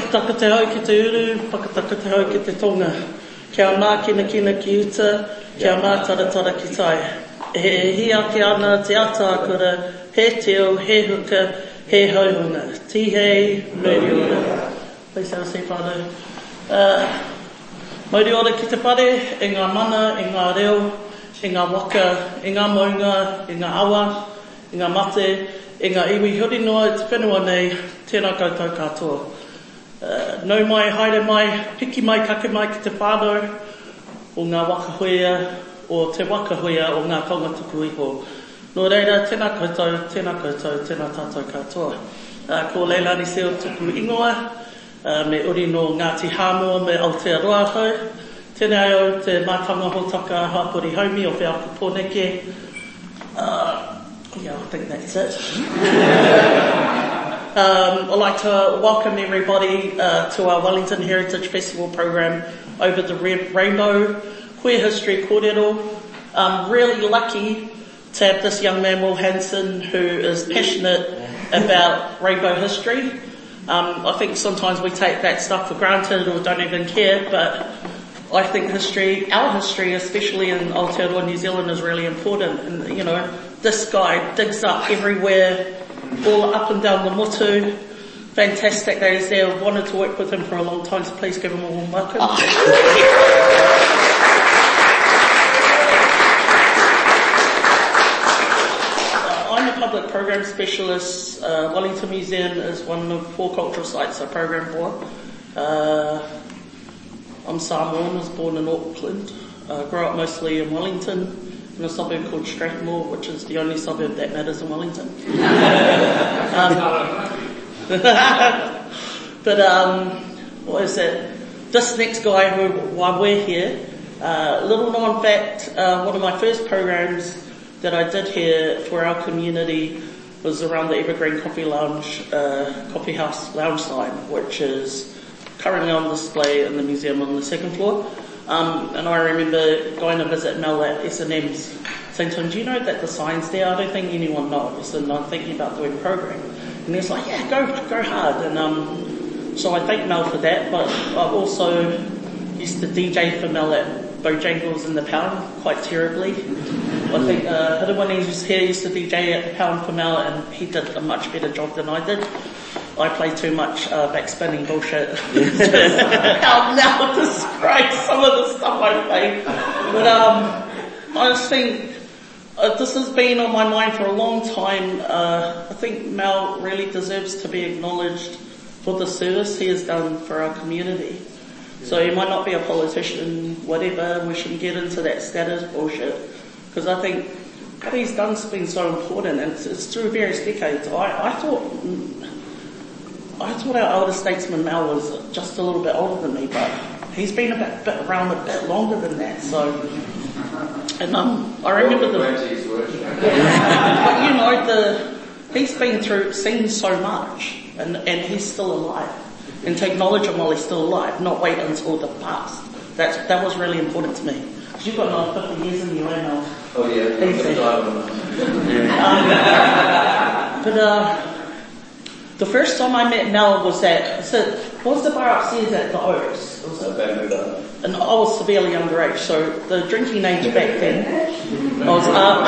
Whakataka te hau ki te uru, whakataka te hau ki te tonga. Kia ngā kina ki uta, kia ngā taratara ki tai. He hia ki ana te atākura, he teo, he huka, he hauhunga. Tihei, muri ora. Please have a seat, whānau. Muri ora ki te pare, i ngā mana, i ngā reo, i ngā waka, i ngā maunga, i ngā awa, i ngā mate, i ngā iwi huri noa i te whenua nei, tēnā koutou katoa. Nau mai, haere mai, piki mai, kake mai ki te whānau o ngā waka hoia, o te waka hoia o ngā kaunga tuku iho. Nō reira, tēnā koutou, tēnā tātou katoa. Ko Leilani Seo tuku ingoa, me uri no Ngāti Hāmoa me Aotearoa hau. Tēnei au te mātanga hōtaka hapori haumi o Whiaka Pōneke. Yeah, I think that's it. I'd like to welcome everybody to our Wellington Heritage Festival program over the Red Rainbow Queer History Kōrero. I'm really lucky to have this young man, Will Hanson, who is passionate about rainbow history. I think sometimes we take that stuff for granted or don't even care, but I think history, our history, especially in Aotearoa, New Zealand, is really important. And, you know, this guy digs up everywhere, all up and down the motu. Fantastic that he's there. I've wanted to work with him for a long time, so please give him a warm welcome. I'm a public program specialist. Wellington Museum is one of 4 cultural sites I program for. I'm Samoan, was born in Auckland, grew up mostly in Wellington, in a suburb called Strathmore, which is the only suburb that matters in Wellington. What is it? This next guy, why we're here, little known fact, one of my first programs that I did here for our community was around the Evergreen Coffee House lounge sign, which is currently on display in the museum on the 2nd floor. And I remember going to visit Mel at S&M's, saying to him, do you know that the sign's there? I don't think anyone knows, and I'm thinking about doing a program. And he was like, yeah, go hard. And so I thank Mel for that, but I also used to DJ for Mel at Bojangles in the Pound quite terribly. I think when he was here, he used to DJ at the Pound for Mel, and he did a much better job than I did. I play too much backspinning bullshit. How now describe some of the stuff I play. But I just think this has been on my mind for a long time. I think Mel really deserves to be acknowledged for the service he has done for our community. So he might not be a politician, whatever, we shouldn't get into that status bullshit. Because I think what he's done has been so important, and it's through various decades. I thought our elder statesman Mel was just a little bit older than me, but he's been around a bit longer than that. So, and I remember but you know, he's been seen so much, and he's still alive, and to acknowledge him while he's still alive, not wait until the past. That was really important to me. Because you've got another 50 years in you, Mel. Oh yeah. The first time I met Mel was what was the bar upstairs at the Oaks? And I was severely underage, so the drinking age back then, I was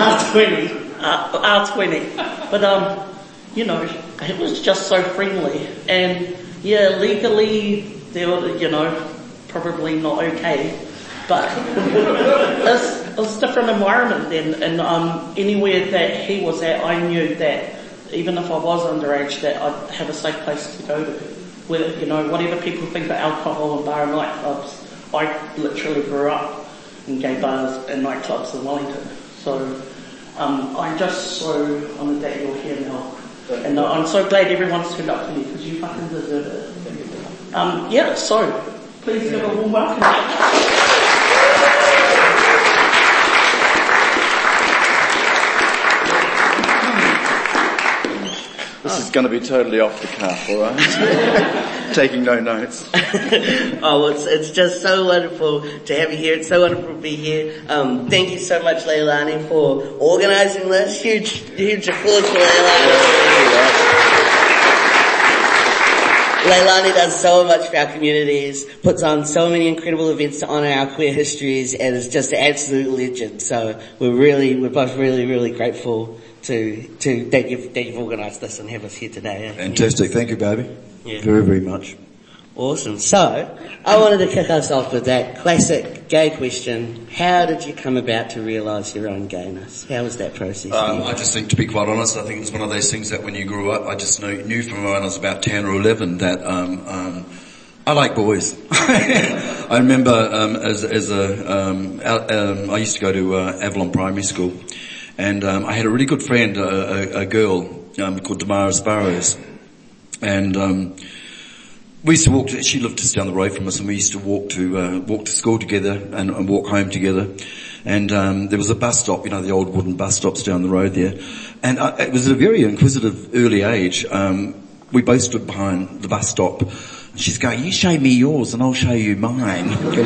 R20. But, you know, it was just so friendly. And yeah, legally, they were, you know, probably not okay. But it was a different environment then, and anywhere that he was at, I knew that even if I was underage, that I'd have a safe place to go to. Where, you know, whatever people think of alcohol and bar and nightclubs, I literally grew up in gay bars and nightclubs in Wellington. So I'm just so honoured that you're here now. And I'm so glad everyone's turned up to me, because you fucking deserve it. Yeah, so please give a warm welcome. This is going to be totally off the cuff, alright? Taking no notes. Oh, it's just so wonderful to have you here. It's so wonderful to be here. Thank you so much, Leilani, for organising this. Huge applause for Leilani. Leilani does so much for our communities, puts on so many incredible events to honour our queer histories, and is just an absolute legend. So we're both really grateful that you've organised this and have us here today. Fantastic. Thank you, baby. Yeah. Very, very much. Awesome. So, I wanted to kick us off with that classic gay question. How did you come about to realise your own gayness? How was that process? I just think, to be quite honest, I think it was one of those things that when you grew up, I just knew from when I was about 10 or 11 that I like boys. I remember I used to go to Avalon Primary School, and I had a really good friend, a girl called Damaris Burrows, and we used to walk. She lived just down the road from us, and we used to walk to school together and walk home together. And there was a bus stop, the old wooden bus stops down the road there. And it was at a very inquisitive early age. We both stood behind the bus stop. And she's going, "You show me yours, and I'll show you mine."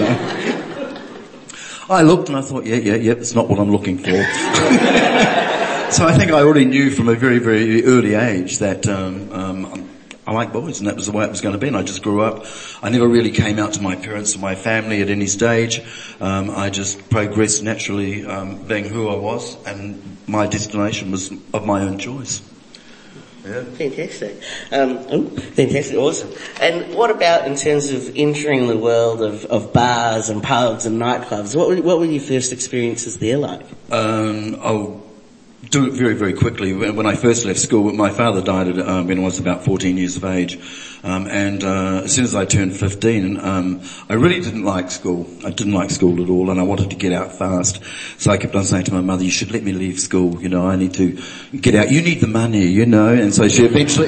I looked and I thought, yeah, it's not what I'm looking for. So I think I already knew from a very, very early age that I like boys, and that was the way it was going to be. And I just grew up. I never really came out to my parents or my family at any stage. I just progressed naturally, being who I was, and my destination was of my own choice. Yeah. Fantastic. Fantastic, awesome. And what about in terms of entering the world of bars and pubs and nightclubs? What were your first experiences there like? I'll do it very, very quickly. When I first left school, my father died when I was about 14 years of age. And as soon as I turned 15, I really didn't like school. I didn't like school at all, and I wanted to get out fast. So I kept on saying to my mother, "You should let me leave school, I need to get out. You need the money, And so she eventually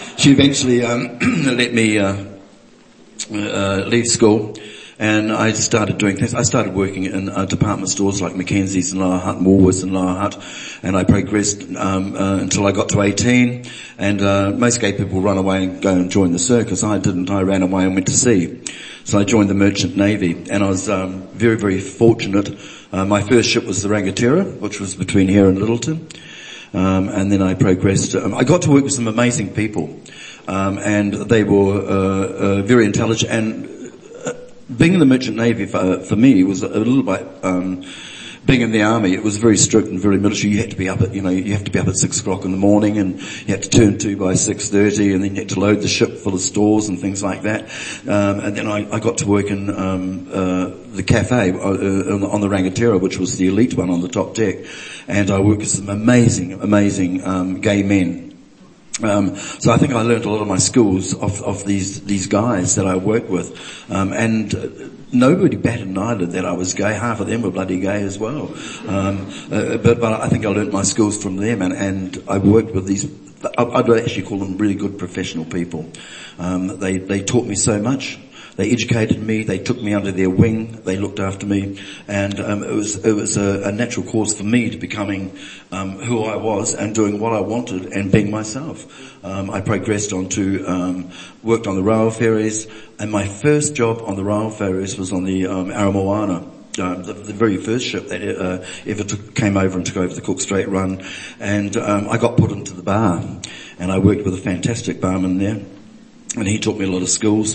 let me leave school. And I started doing things. I started working in department stores like Mackenzie's and Lower Hutt and Woolworths and Lower Hutt. And I progressed until I got to 18. And most gay people run away and go and join the circus. I didn't. I ran away and went to sea. So I joined the Merchant Navy. And I was very, very fortunate. My first ship was the Rangatira, which was between here and Littleton. And then I progressed. I got to work with some amazing people. And they were very intelligent. And being in the Merchant Navy for me was a little bit, being in the army, it was very strict and very military. You had to be up at, you have to be up at 6 o'clock in the morning, and you had to turn to by 6:30, and then you had to load the ship full of stores and things like that. And then I got to work in, the cafe on the Rangatira, which was the elite one on the top deck. And I worked with some amazing, gay men. So I think I learned a lot of my skills of these guys that I worked with. And nobody batted an eyelid that I was gay. Half of them were bloody gay as well. But I think I learned my skills from them, and I worked with these, I'd actually call them really good professional people. They taught me so much. They educated me, they took me under their wing, they looked after me, and it was a natural course for me to becoming who I was and doing what I wanted and being myself. I progressed on to worked on the rail ferries, and my first job on the rail ferries was on the Aramoana. The very first ship that ever came over and took over the Cook Strait Run, and I got put into the bar, and I worked with a fantastic barman there, and he taught me a lot of skills.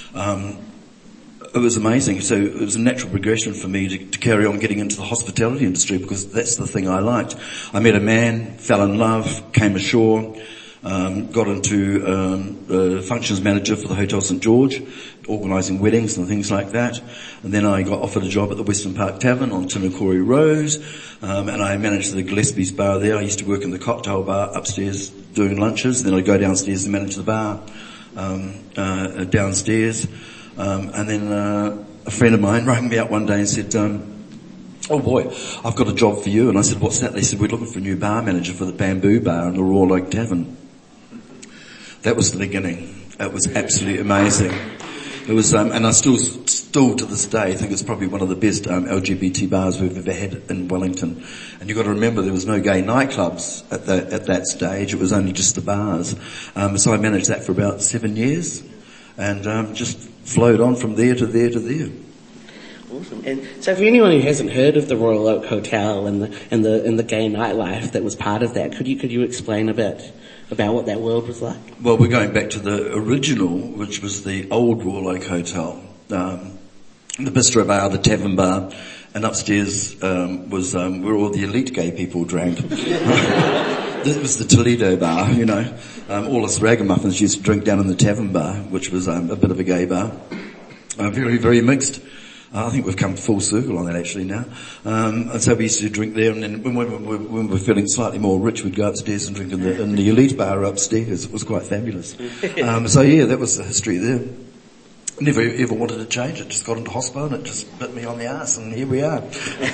It was amazing. So it was a natural progression for me to carry on getting into the hospitality industry, because that's the thing I liked. I met a man, fell in love, came ashore, got into functions manager for the Hotel St George, organising weddings and things like that. And then I got offered a job at the Western Park Tavern on Tinakori Rose, and I managed the Gillespie's bar there. I used to work in the cocktail bar upstairs doing lunches. Then I'd go downstairs and manage the bar downstairs. And then a friend of mine rang me up one day and said, "Oh boy, I've got a job for you." And I said, "What's that?" They said, "We're looking for a new bar manager for the Bamboo Bar in the Royal Oak Tavern." That was the beginning. It was absolutely amazing. It was, and I still to this day think it's probably one of the best LGBT bars we've ever had in Wellington. And you've got to remember there was no gay nightclubs at that stage. It was only just the bars. So I managed that for about 7 years, and just flowed on from there to there to there. Awesome. And so for anyone who hasn't heard of the Royal Oak Hotel and the gay nightlife that was part of that, could you explain a bit about what that world was like? Well, we're going back to the original, which was the old Royal Oak Hotel. The bistro bar, the tavern bar, and upstairs was where all the elite gay people drank. This was the Toledo bar, you know. All us ragamuffins used to drink down in the tavern bar, which was a bit of a gay bar. Very, very mixed. I think we've come full circle on that actually now. And so we used to drink there, and then when we were feeling slightly more rich, we'd go upstairs and drink in the elite bar upstairs. It was quite fabulous. So yeah, that was the history there. Never ever wanted to change it. Just got into hospital and it just bit me on the arse, and here we are.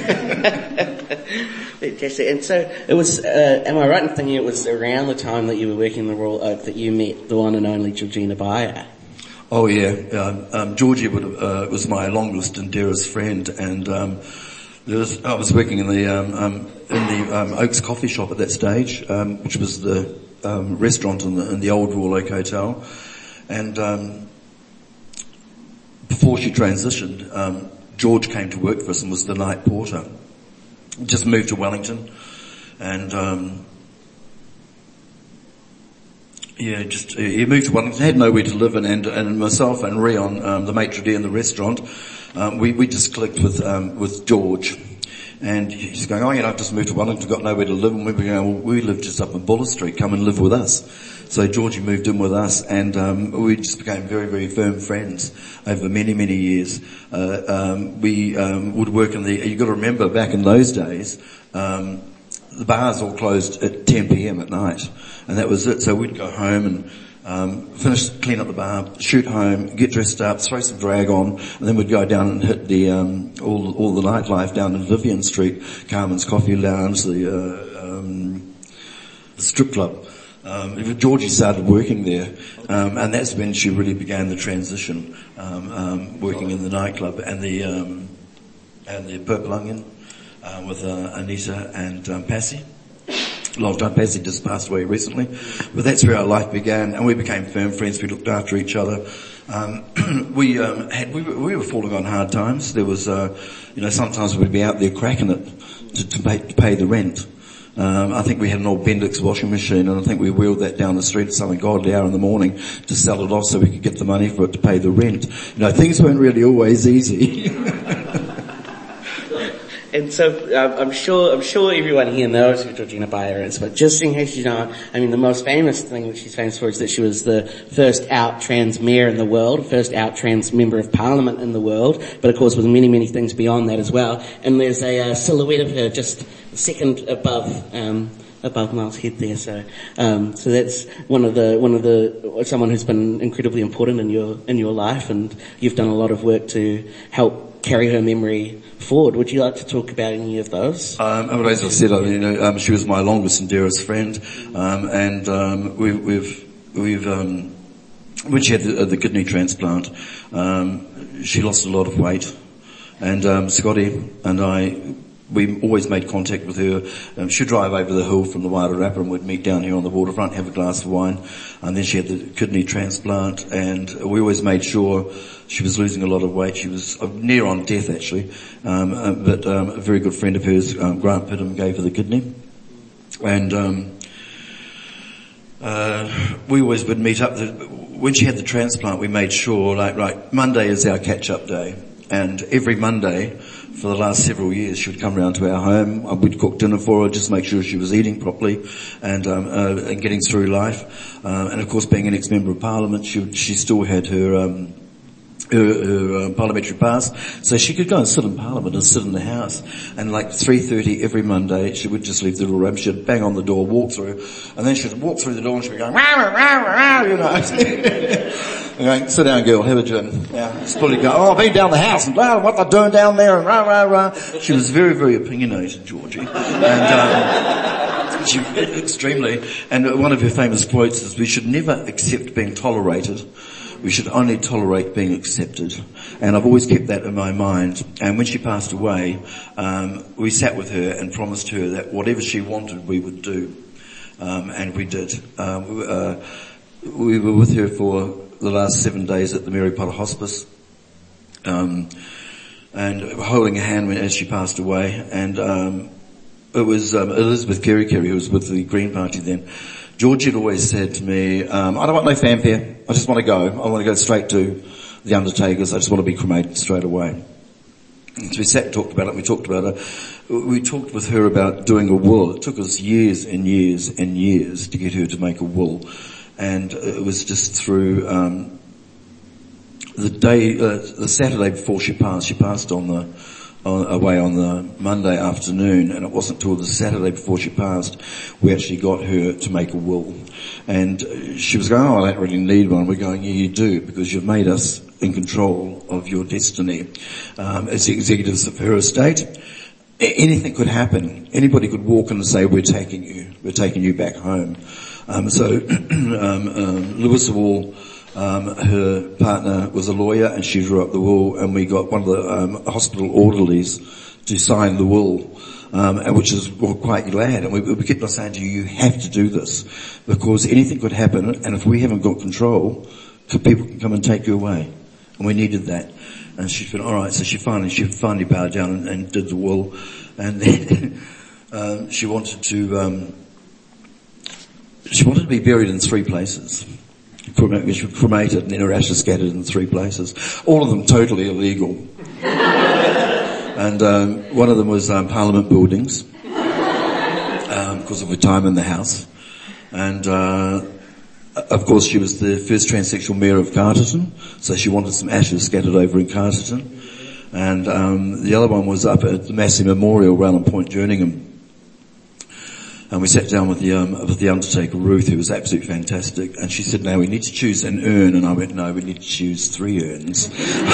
Fantastic. And so it was, am I right in thinking it was around the time that you were working in the Royal Oak that you met the one and only Georgina Beyer? Oh yeah, Georgie was my longest and dearest friend, and I was working in the Oaks coffee shop at that stage, which was the restaurant in the old Royal Oak Hotel, and before she transitioned, George came to work for us and was the night porter. Just moved to Wellington, and he moved to Wellington, had nowhere to live, and myself and Rion, the maitre d' in the restaurant, we just clicked with George. And he's going, oh yeah, I've just moved to Wellington, got nowhere to live, and we were going, well, we live just up in Buller Street, come and live with us. So Georgie moved in with us, and we just became very, very firm friends over many, many years. We would work you've got to remember back in those days, the bars all closed at 10 p.m. at night, and that was it. So we'd go home and clean up the bar, shoot home, get dressed up, throw some drag on, and then we'd go down and hit the all the nightlife down in Vivian Street, Carmen's Coffee Lounge, the strip club. Georgie started working there, and that's when she really began the transition, working in the nightclub and the Purple Onion with Anita and Passy. Long time Passy just passed away recently, but that's where our life began, and we became firm friends. We looked after each other. We were falling on hard times. There was, sometimes we'd be out there cracking it to pay the rent. I think we had an old Bendix washing machine, and I think we wheeled that down the street at some ungodly hour in the morning to sell it off so we could get the money for it to pay the rent. Things weren't really always easy. And so I'm sure everyone here knows who Georgina Beyer is, but just in case you don't, the most famous thing that she's famous for is that she was the first out trans mayor in the world, first out trans member of parliament in the world, but of course with many, many things beyond that as well. And there's a silhouette of her just a second above Miles' head there. So that's someone who's been incredibly important in your life, and you've done a lot of work to help carry her memory forward. Would you like to talk about any of those? As I said, she was my longest and dearest friend, and we've when she had the kidney transplant, she lost a lot of weight, and Scotty and we always made contact with her. She'd drive over the hill from the Wairarapa and we'd meet down here on the waterfront, have a glass of wine, and then she had the kidney transplant, and we always made sure she was losing a lot of weight. She was near on death actually, but a very good friend of hers, Grant Pidham, gave her the kidney, and we always would meet up. When she had the transplant, we made sure, right, Monday is our catch-up day, and every Monday for the last several years she would come round to our home. We'd cook dinner for her, just make sure she was eating properly and getting through life. And of course, being an ex-member of Parliament, she still had her parliamentary pass, so she could go and sit in Parliament and sit in the House. And 3:30 every Monday, she would just leave the little room. She'd bang on the door, walk through, and then she'd walk through the door and she'd be going, rah, rah, rah, rah, going, sit down, girl, have a gin. Yeah, just fully go, I've been down the house and blah, what they're doing down there and rah, rah, rah. She was very, very opinionated, Georgie. And, she, extremely. And one of her famous quotes is, we should never accept being tolerated. We should only tolerate being accepted. And I've always kept that in my mind. And when she passed away, we sat with her and promised her that whatever she wanted, we would do. And we did. We were with her for the last 7 days at the Mary Potter Hospice, and holding her hand as she passed away. And it was Elizabeth Kerry, who was with the Green Party then, Georgie had always said to me, I don't want no fanfare. I just want to go. I want to go straight to the undertakers. I just want to be cremated straight away. And so we sat and talked about it. We talked with her about doing a will. It took us years and years and years to get her to make a will. And it was just through, the Saturday before she passed away on the Monday afternoon, and it wasn't till the Saturday before she passed we actually got her to make a will. And she was going, I don't really need one. We're going, yeah, you do, because you've made us in control of your destiny. As the executives of her estate, anything could happen. Anybody could walk in and say, we're taking you back home. Lewis Wall, her partner was a lawyer, and she drew up the will, and we got one of the hospital orderlies to sign the will, which is we're quite glad. And we kept on saying to you have to do this, because anything could happen, and if we haven't got control, people can come and take you away. And we needed that. And she said, all right. So she finally bowed down and did the will, and then she wanted to be buried in 3 places. Cremated, and then her ashes scattered in 3 places. All of them totally illegal. And one of them was Parliament Buildings, because of her time in the House. And of course she was the first transsexual mayor of Carterton, so she wanted some ashes scattered over in Carterton. And the other one was up at the Massey Memorial around on Point Jerningham. And we sat down with the undertaker, Ruth, who was absolutely fantastic. And she said, now we need to choose an urn. And I went, no, we need to choose 3 urns.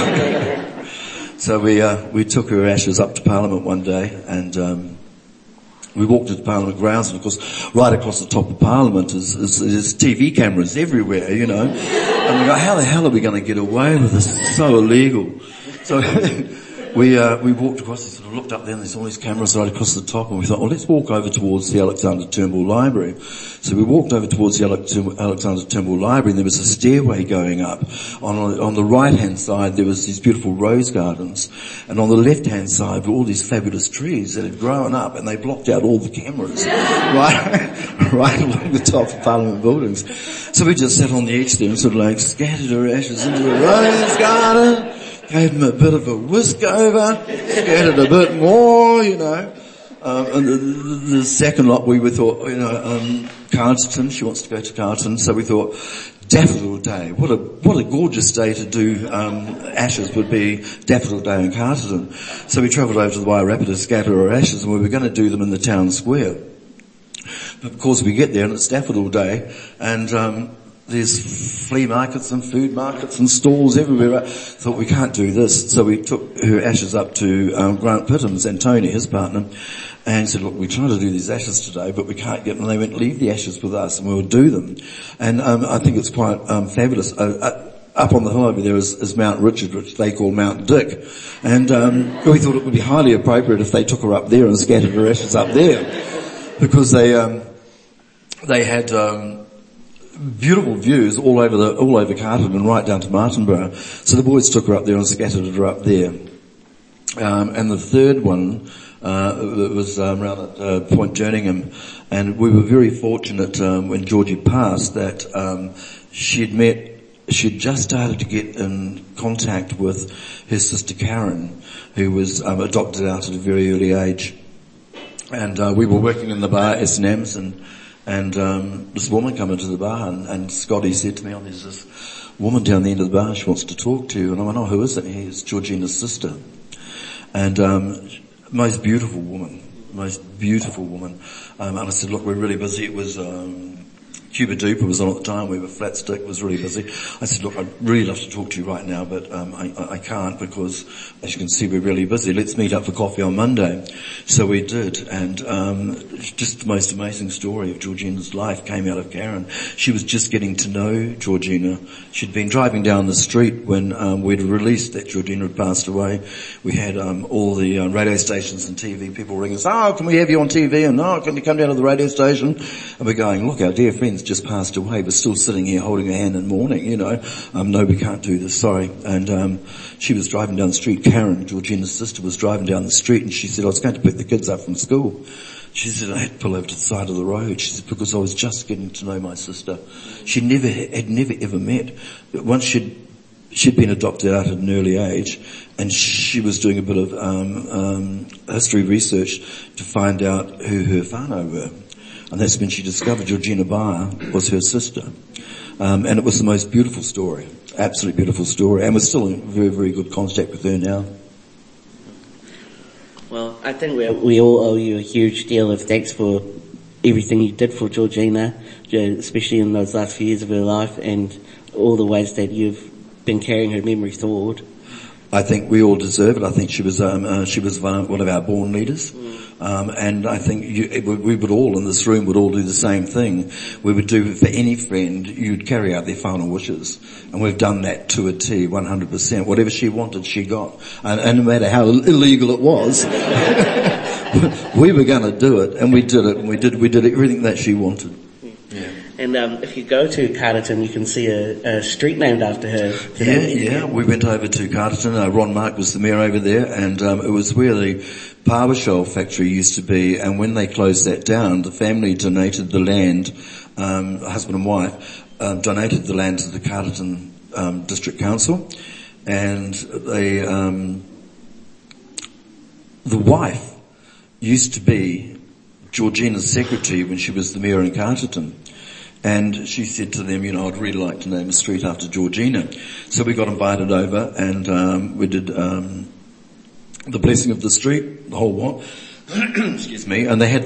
So we took her ashes up to Parliament one day, and we walked to the Parliament grounds, and of course, right across the top of Parliament is TV cameras everywhere, you know. And we go, how the hell are we going to get away with this? It's so illegal. So we walked across, sort of looked up there, and there's all these cameras right across the top, and we thought, well, let's walk over towards the Alexander Turnbull Library. So we walked over towards the Alexander Turnbull Library, and there was a stairway going up. On the right-hand side, there was these beautiful rose gardens, and on the left-hand side were all these fabulous trees that had grown up, and they blocked out all the cameras right along the top of Parliament buildings. So we just sat on the edge there and sort of like scattered her ashes into a rose garden, gave them a bit of a whisk over, scattered a bit more, you know. And the second lot we thought, you know, Carterton, she wants to go to Carterton, so we thought, Daffodil Day, what a gorgeous day to do, ashes would be Daffodil Day in Carterton. So we travelled over to the Wairarapa to scatter our ashes, and we were going to do them in the town square. But of course we get there and it's Daffodil Day, and there's flea markets and food markets and stalls everywhere. Thought we can't do this, so we took her ashes up to Grant Pittams and Tony, his partner, and said, look, we tried to do these ashes today, but we can't get them. And they went, leave the ashes with us and we'll do them. And I think it's quite fabulous. Up on the hill over there is Mount Richard, which they call Mount Dick. And we thought it would be highly appropriate if they took her up there and scattered her ashes up there, because they had beautiful views all over Carterton and right down to Martinborough. So the boys took her up there and scattered her up there. And the third one was around at Point Jerningham, and we were very fortunate when Georgie passed that she'd just started to get in contact with her sister Karen, who was adopted out at a very early age. And we were working in the bar, S&M's, and this woman came into the bar, and Scotty said to me, oh, there's this woman down the end of the bar, she wants to talk to you. And I went, oh, who is it? It's Georgina's sister. And most beautiful woman. And I said, look, we're really busy. It was Cuba Duper was on at the time. We were Flat Stick, was really busy. I said, look, I'd really love to talk to you right now, but I can't, because as you can see, we're really busy. Let's meet up for coffee on Monday. So we did, and just the most amazing story of Georgina's life came out of Karen. She was just getting to know Georgina. She'd been driving down the street when we'd released that Georgina had passed away. We had all the radio stations and TV people ringing us, oh, can we have you on TV? And oh, can you come down to the radio station? And we're going, look, our dear friends just passed away, but still sitting here holding her hand in mourning, you know. No, we can't do this, sorry. And she was driving down the street. Karen, Georgina's sister, was driving down the street, and she said, I was going to pick the kids up from school. She said, I had to pull over to the side of the road. She said, because I was just getting to know my sister. She had never ever met. But once she'd been adopted out at an early age, and she was doing a bit of history research to find out who her whānau were. And that's when she discovered Georgina Bayer was her sister. And it was the most beautiful story, absolutely beautiful story. And we're still in very, very good contact with her now. Well, I think we all owe you a huge deal of thanks for everything you did for Georgina, especially in those last few years of her life, and all the ways that you've been carrying her memory forward. I think we all deserve it. I think she was one of our born leaders. And I think we would all in this room would all do the same thing. We would do for any friend, you'd carry out their final wishes. And we've done that to a T, 100%. Whatever she wanted, she got. And no matter how illegal it was, we were gonna do it, and we did it, and we did everything that she wanted. Yeah. And if you go to Carterton, you can see a street named after her. Yeah. We went over to Carterton. Ron Mark was the mayor over there, and it was where the Pāwashol factory used to be. And when they closed that down, the family donated the land. Husband and wife donated the land to the Carterton District Council, and the wife used to be Georgina's secretary when she was the mayor in Carterton. And she said to them, I'd really like to name a street after Georgina. So we got invited over, and we did the blessing of the street, the whole lot. Excuse me. And they had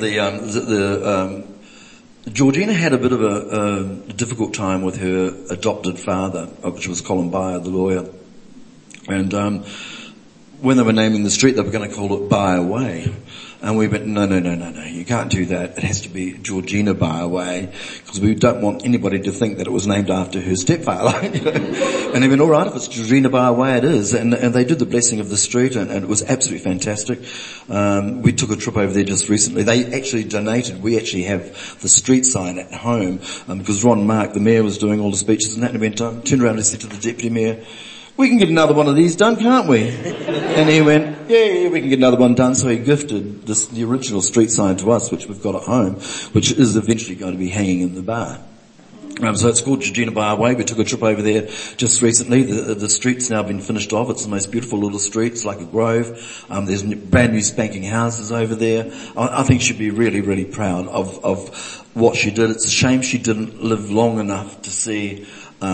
Georgina had a bit of a difficult time with her adopted father, which was Colin Bayer, the lawyer. And when they were naming the street, they were going to call it Bayer Way. And we went, no, you can't do that. It has to be Georgina Bayer Way, because we don't want anybody to think that it was named after her stepfather. And they went, all right, if it's Georgina Bayer Way, it is. And they did the blessing of the street, and it was absolutely fantastic. We took a trip over there just recently. They actually donated. We actually have the street sign at home, because Ron Mark, the mayor, was doing all the speeches and that, and he turned around and said to the deputy mayor, we can get another one of these done, can't we? And he went, yeah, we can get another one done. So he gifted the original street sign to us, which we've got at home, which is eventually going to be hanging in the bar. So it's called Georgina Bayer Way. We took a trip over there just recently. The street's now been finished off. It's the most beautiful little street. It's like a grove. There's brand new spanking houses over there. I think she'd be really, really proud of what she did. It's a shame she didn't live long enough to see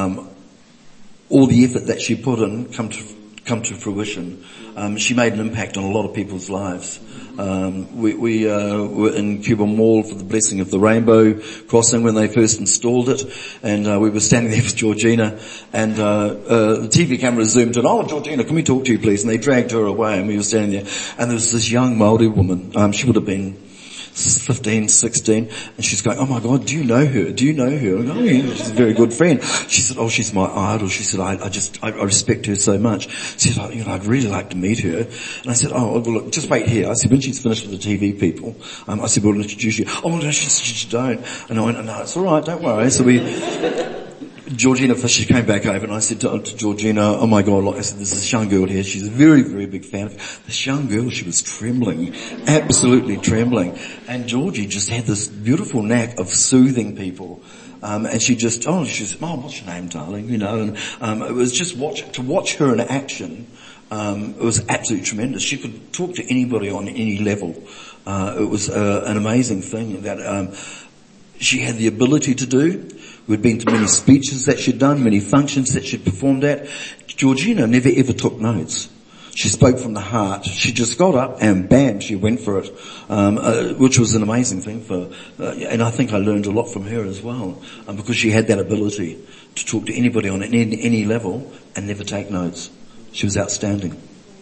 all the effort that she put in come to fruition. She made an impact on a lot of people's lives. We were in Cuba Mall for the blessing of the Rainbow Crossing when they first installed it, and we were standing there with Georgina, and the TV camera zoomed in. Oh, Georgina, can we talk to you, please? And they dragged her away, and we were standing there, and there was this young Māori woman. She would have been 15, 16, and she's going, oh my God, do you know her? Do you know her? I go, oh yeah, she's a very good friend. She said, oh, she's my idol. She said, I respect her so much. She said, I'd really like to meet her. And I said, oh, well, look, just wait here. I said, when she's finished with the TV people, I said, we'll introduce you. Oh, no, she don't. And I went, no, it's alright, don't worry. So Georgina Fisher came back over, and I said to Georgina, oh my God, look, I said, there's this young girl here. She's a very, very big fan of this young girl. She was trembling, absolutely trembling. And Georgie just had this beautiful knack of soothing people. And she said, oh, what's your name, darling? And, it was just to watch her in action. It was absolutely tremendous. She could talk to anybody on any level. It was, an amazing thing that, she had the ability to do. We'd been to many speeches that she'd done, many functions that she'd performed at. Georgina never ever took notes. She spoke from the heart. She just got up and bam, she went for it, which was an amazing thing and I think I learned a lot from her as well, because she had that ability to talk to anybody on any level and never take notes. She was outstanding.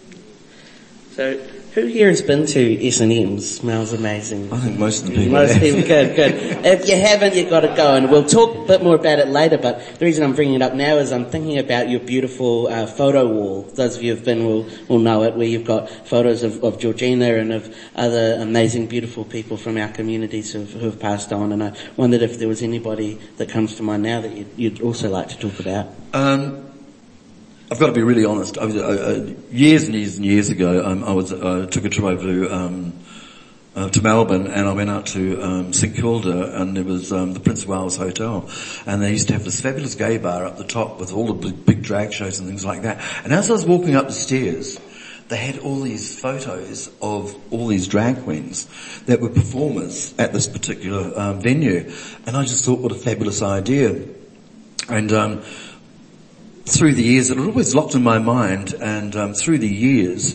So, who here has been to S&M? Smells amazing. I think most of the people Most people, good. If you haven't, you've got to go, and we'll talk a bit more about it later, but the reason I'm bringing it up now is I'm thinking about your beautiful photo wall. Those of you who've been will know it, where you've got photos of Georgina and of other amazing, beautiful people from our communities who've passed on, and I wondered if there was anybody that comes to mind now that you'd also like to talk about. I've got to be really honest. Years and years and years ago, I took a trip over to to Melbourne, and I went out to St Kilda, and there was the Prince of Wales Hotel, and they used to have this fabulous gay bar up the top with all the big drag shows and things like that. And as I was walking up the stairs, they had all these photos of all these drag queens that were performers at this particular venue, and I just thought, what a fabulous idea. And through the years, it had always locked in my mind, and through the years,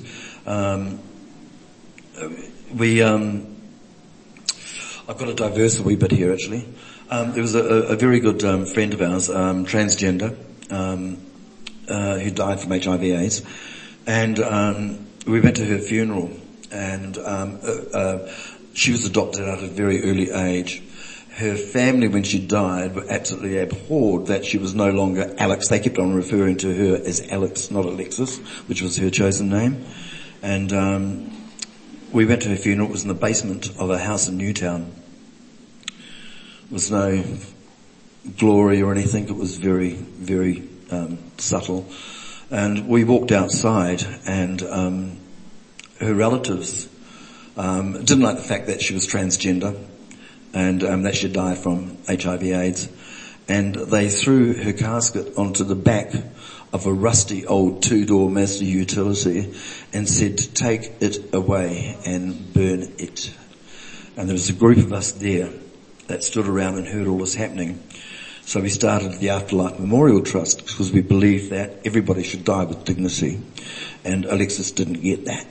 I've got to diverse a wee bit here actually. There was a very good friend of ours, transgender, who died from HIV/AIDS, and we went to her funeral, and she was adopted at a very early age. Her family, when she died, were absolutely abhorred that she was no longer Alex. They kept on referring to her as Alex, not Alexis, which was her chosen name. And we went to her funeral. It was in the basement of a house in Newtown. There was no glory or anything. It was very, very subtle. And we walked outside, and her relatives didn't like the fact that she was transgender, and that she died from HIV/AIDS. And they threw her casket onto the back of a rusty old 2-door Mazda utility and said, "Take it away and burn it." And there was a group of us there that stood around and heard all this happening. So we started the Afterlife Memorial Trust because we believed that everybody should die with dignity, and Alexis didn't get that.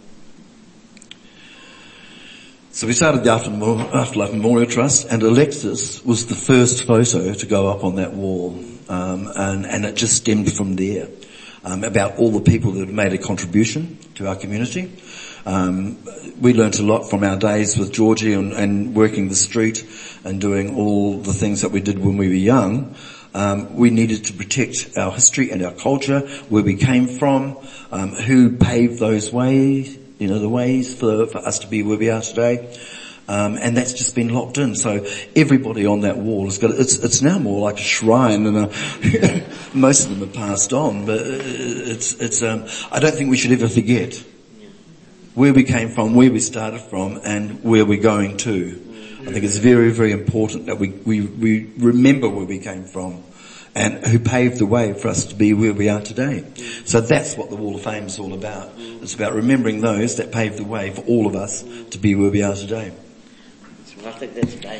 So we started the Afterlife Memorial Trust, and Alexis was the first photo to go up on that wall, and it just stemmed from there, about all the people that had made a contribution to our community. We learnt a lot from our days with Georgie and working the street and doing all the things that we did when we were young. We needed to protect our history and our culture, where we came from, who paved those ways, the ways for us to be where we are today. And that's just been locked in. So everybody on that wall has got, it's now more like a shrine, and most of them have passed on, but I don't think we should ever forget where we came from, where we started from, and where we're going to. I think it's very, very important that we remember where we came from and who paved the way for us to be where we are today. So that's what the Wall of Fame is all about. It's about remembering those that paved the way for all of us to be where we are today. I think that's great.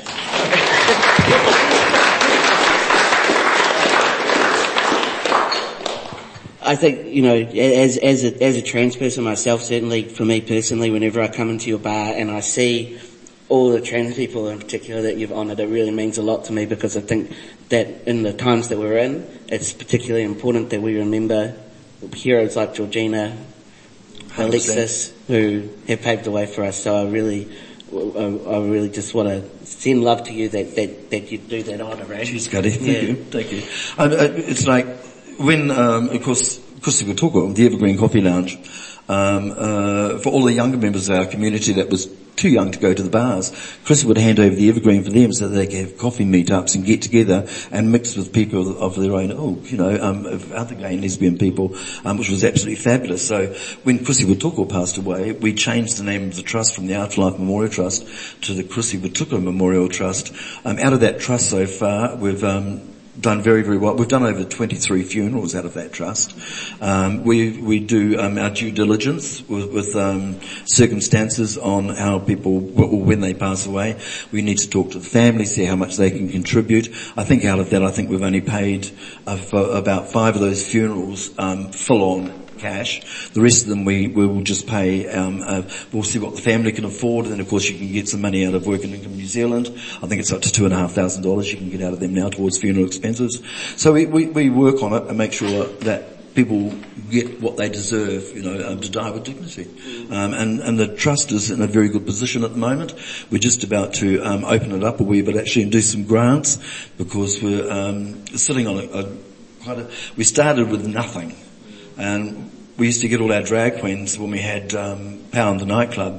I think, as a trans person myself, certainly for me personally, whenever I come into your bar and I see all the trans people in particular that you've honoured, it really means a lot to me, because I think that in the times that we're in, it's particularly important that we remember heroes like Georgina, 100%. Alexis, who have paved the way for us. So I really just want to send love to you that you do that honour, right? Cheers, Scotty. Thank you. It's like when, of course, Chrissy Watuko, the Evergreen Coffee Lounge, for all the younger members of our community that was too young to go to the bars, Chris would hand over the Evergreen for them so that they could have coffee meetups and get together and mix with people of their own of other gay and lesbian people, which was absolutely fabulous. So when Chrissy Watuko passed away, we changed the name of the trust from the Afterlife Memorial Trust to the Chrissy Watuko Memorial Trust. Out of that trust so far, we've done very, very well. We've done over 23 funerals out of that trust. We do our due diligence with circumstances on how people, when they pass away. We need to talk to the family, see how much they can contribute. I think out of that, we've only paid for about 5 of those funerals full on cash. The rest of them we will just pay, we'll see what the family can afford, and of course you can get some money out of Work and Income New Zealand. I think it's up to $2,500 you can get out of them now towards funeral expenses. So we work on it and make sure that people get what they deserve, to die with dignity. And the trust is in a very good position at the moment. We're just about to open it up a wee bit actually and do some grants, because we're sitting on we started with nothing. And we used to get all our drag queens when we had Pound the nightclub.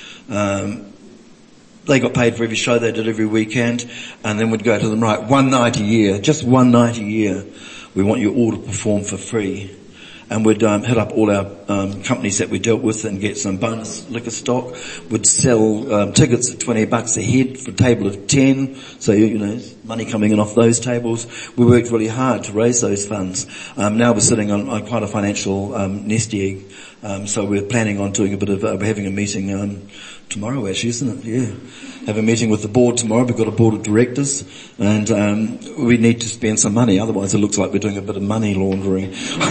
They got paid for every show they did every weekend, and then we'd go to them, right, one night a year, just one night a year, we want you all to perform for free. and we'd hit up all our companies that we dealt with and get some bonus liquor stock. We'd sell tickets at $20 a head for a table of 10, so money coming in off those tables. We worked really hard to raise those funds. Now we're sitting on quite a financial nest egg, so we're planning on doing we're having a meeting tomorrow, actually, isn't it? Yeah. Have a meeting with the board tomorrow. We've got a board of directors, and we need to spend some money. Otherwise, it looks like we're doing a bit of money laundering.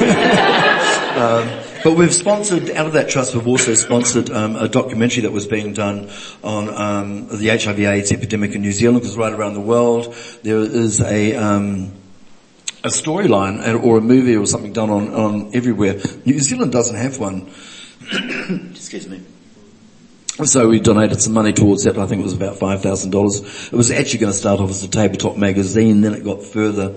But we've sponsored, out of that trust, we've also sponsored a documentary that was being done on the HIV/AIDS epidemic in New Zealand, because right around the world there is a storyline or a movie or something done on everywhere. New Zealand doesn't have one. Excuse me. So we donated some money towards that. I think it was about $5,000. It was actually going to start off as a tabletop magazine, then it got further,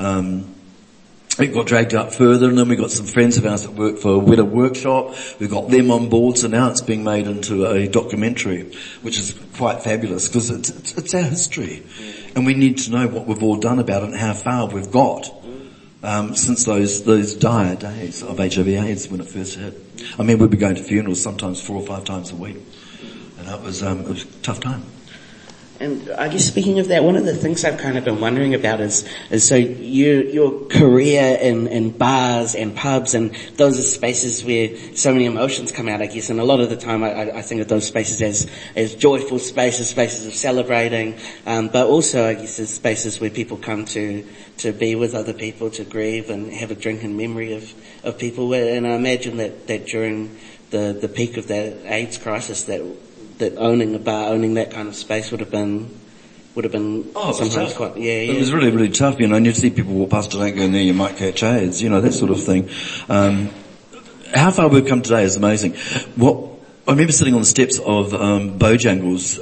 it got dragged up further, and then we got some friends of ours that work for Weta Workshop. We got them on board, so now it's being made into a documentary, which is quite fabulous, because it's our history. And we need to know what we've all done about it and how far we've got. Since those dire days of HIV/AIDS when it first hit. I mean, we'd be going to funerals sometimes 4 or 5 times a week. And it was a tough time. And I guess speaking of that, one of the things I've kind of been wondering about is so your career in bars and pubs, and those are spaces where so many emotions come out, I guess, and a lot of the time I think of those spaces as joyful spaces of celebrating, but also I guess as spaces where people come to be with other people, to grieve and have a drink in memory of people. And I imagine that during the peak of that AIDS crisis, that owning a bar, owning that kind of space would have been sometimes quite, yeah. It was really, really tough, and you'd see people walk past, don't go in there, you might catch AIDS, that sort of thing. How far we've come today is amazing. I remember sitting on the steps of Bojangles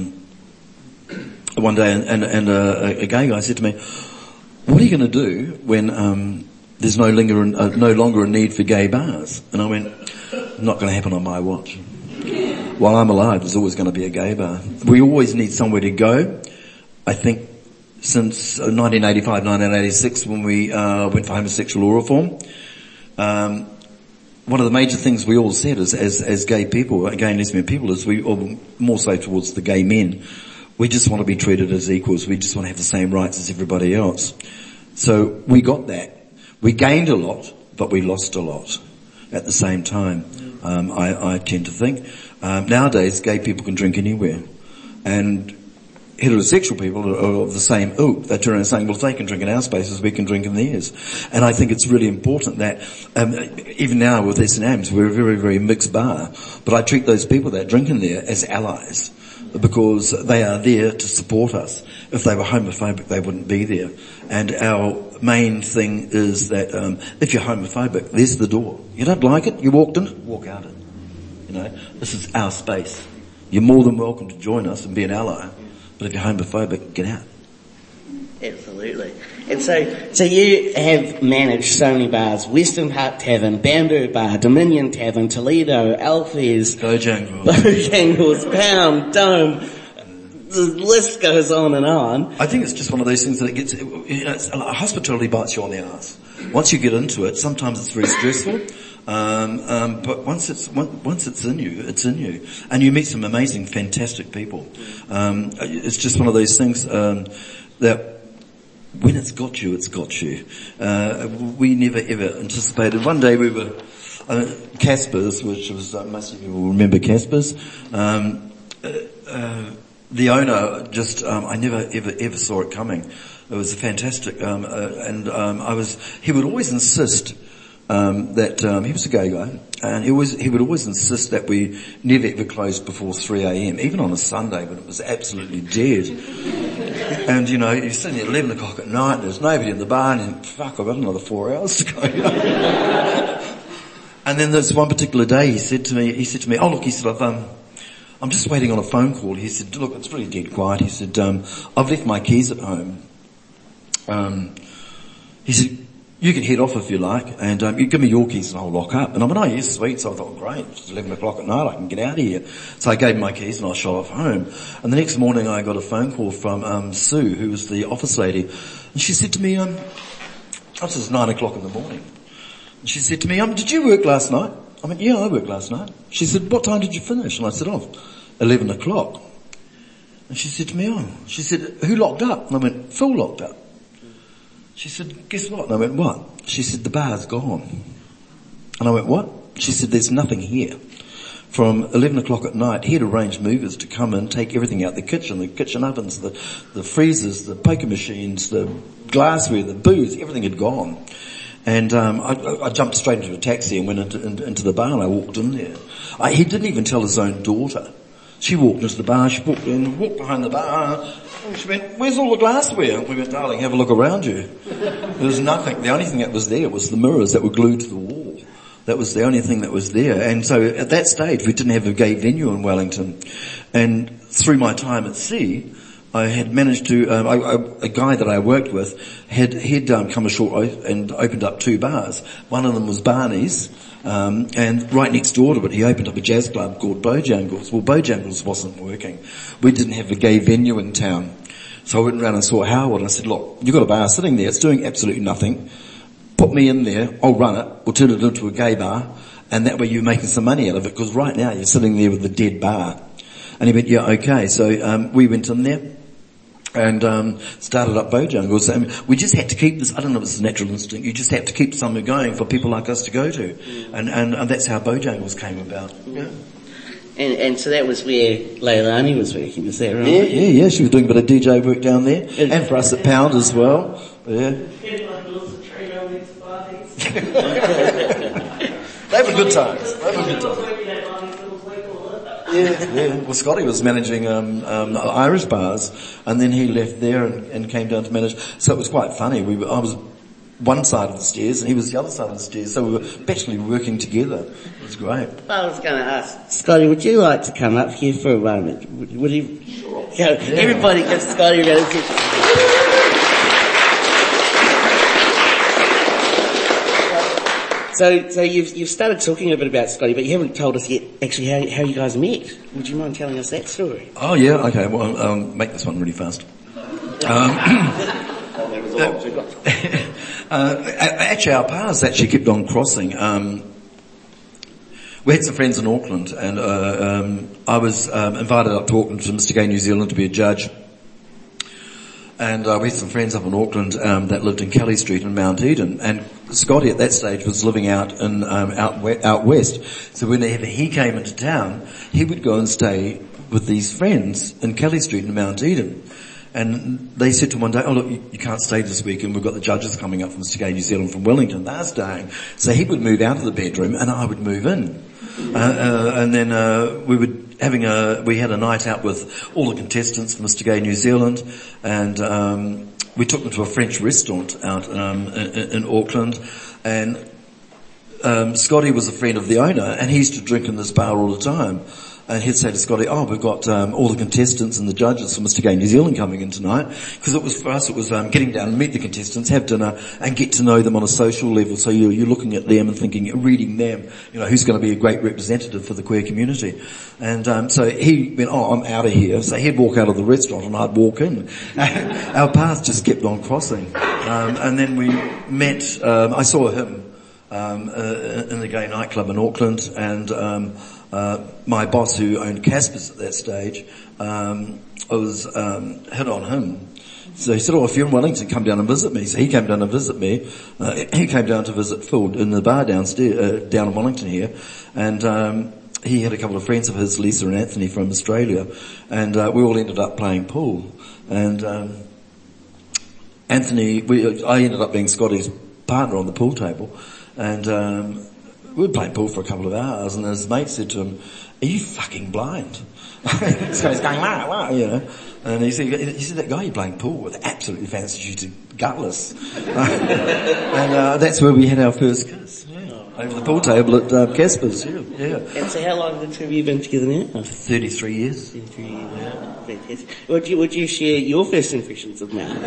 one day, and a gay guy said to me, "What are you going to do when there's no longer a need for gay bars?" And I went, "Not going to happen on my watch. While I'm alive, there's always going to be a gay bar. We always need somewhere to go." I think since 1985, 1986, when we went for homosexual law reform, one of the major things we all said as gay people, gay and lesbian people, is or more so towards the gay men, we just want to be treated as equals. We just want to have the same rights as everybody else. So we got that. We gained a lot, but we lost a lot at the same time. I tend to think. Nowadays, gay people can drink anywhere. And heterosexual people are of the same ilk. They turn around saying, well, if they can drink in our spaces, we can drink in theirs. And I think it's really important that, even now with S&M's, we're a very, very mixed bar. But I treat those people that drink in there as allies, because they are there to support us. If they were homophobic, they wouldn't be there. And our main thing is that if you're homophobic, there's the door. You don't like it, you walked in it, walk out it. This is our space. You're more than welcome to join us and be an ally. But if you're homophobic, get out. Absolutely. And so you have managed so many bars: Western Park Tavern, Bamboo Bar, Dominion Tavern, Toledo, Alfie's, Bojangles, Pound, Dome. The list goes on and on. I think it's just one of those things that hospitality bites you on the arse. Once you get into it, sometimes it's very stressful. But once it's in you, it's in you. And you meet some amazing, fantastic people. It's just one of those things, that when it's got you, it's got you. We never ever anticipated. One day we were, Casper's, which was, most of you will remember Casper's, the owner just, I never ever saw it coming. It was fantastic, he would always insist that he was a gay guy, and he would always insist that we never ever closed before 3 a.m, even on a Sunday when it was absolutely dead. And you're sitting at 11 o'clock at night, and there's nobody in the bar, and fuck, I've got another 4 hours to go. And then this one particular day, he said to me, "Oh look," he said, I'm just waiting on a phone call." He said, "Look, it's really dead quiet." He said, "I've left my keys at home." He said, "You can head off if you like, and you give me your keys and I'll lock up." And I went, "Oh yes, sweet." So I thought, great, it's 11 o'clock at night, I can get out of here. So I gave him my keys and I shot off home. And the next morning I got a phone call from Sue, who was the office lady, and she said to me, this is 9 o'clock in the morning. She said to me, did you work last night? I went, yeah, I worked last night. She said, what time did you finish? And I said, 11 o'clock. And she said to me, she said, who locked up? And I went, Phil locked up. She said, guess what? And I went, what? She said, the bar's gone. And I went, what? She said, there's nothing here. From 11 o'clock at night, he had arranged movers to come and take everything out the kitchen ovens, the freezers, the poker machines, the glassware, the booze, everything had gone. And I jumped straight into a taxi and went into the bar and I walked in there. He didn't even tell his own daughter. She walked into the bar, she walked behind the bar, and she went, where's all the glassware? We went, darling, have a look around you. There was nothing. The only thing that was there was the mirrors that were glued to the wall. That was the only thing that was there. And so at that stage, we didn't have a gay venue in Wellington. And through my time at sea, I had managed to, a guy that I worked with he'd come ashore and opened up 2 bars. One of them was Barney's, and right next door to it, he opened up a jazz club called Bojangles. Well, Bojangles wasn't working. We didn't have a gay venue in town. So I went around and saw Howard and I said, look, you've got a bar sitting there, it's doing absolutely nothing. Put me in there, I'll run it, we'll turn it into a gay bar, and that way you're making some money out of it, because right now you're sitting there with a dead bar. And he went, yeah, okay. So, we went in there, and started up Bojangles. We just had to keep this, I don't know if it's a natural instinct, you just have to keep something going for people like us to go to. And that's how Bojangles came about. Yeah. And so that was where Leilani was working, was that right? Yeah, she was doing a bit of DJ work down there. And for us at Pound as well. Yeah. They were good times. Yeah. Well, Scotty was managing Irish bars, and then he left there and came down to manage. So it was quite funny. I was one side of the stairs, and he was the other side of the stairs. So we were actually working together. It was great. I was going to ask, Scotty, would you like to come up here for a moment? Would you? Sure. Everybody give Scotty a round of applause. So you've started talking a bit about Scotty, but you haven't told us yet actually how you guys met. Would you mind telling us that story? Oh yeah, okay. Well, I'll make this one really fast. Actually, our paths actually kept on crossing. We had some friends in Auckland, and I was invited up to Auckland to Mr. Gay New Zealand to be a judge. And we had some friends up in Auckland that lived in Kelly Street in Mount Eden, and Scotty at that stage was living out in out west. So whenever he came into town, he would go and stay with these friends in Kelly Street in Mount Eden. And they said to him one day, oh look, you can't stay this weekend, we've got the judges coming up from Mr. Gay New Zealand from Wellington, they're staying. So he would move out of the bedroom and I would move in. And then we had a night out with all the contestants from Mr. Gay New Zealand, and we took them to a French restaurant out in Auckland, and Scotty was a friend of the owner, and he used to drink in this bar all the time. And he'd say to Scotty, oh, we've got all the contestants and the judges from Mr. Gay New Zealand coming in tonight. Because it was, for us, it was getting down and meet the contestants, have dinner, and get to know them on a social level. So you're looking at them and thinking, reading them, who's going to be a great representative for the queer community. And so he went, oh, I'm out of here. So he'd walk out of the restaurant and I'd walk in. Our paths just kept on crossing. And then we met, I saw him in the gay nightclub in Auckland, and my boss, who owned Casper's at that stage, was hit on him. So he said, oh, if you're in Wellington, come down and visit me. So he came down to visit me. He came down to visit Phil in the bar downstairs, down in Wellington here. And he had a couple of friends of his, Lisa and Anthony from Australia. And we all ended up playing pool. And I ended up being Scotty's partner on the pool table. And we were playing pool for a couple of hours, and his mate said to him, are you fucking blind? This guy's going, wow, And he said, that guy you're playing pool with absolutely fancies you to gutless. And that's where we had our first kiss, over the pool table at Casper's, yeah. And so how long have the two of you been together now? 33 years. 33 years, yeah. Fantastic. Would you share your first impressions of Mel?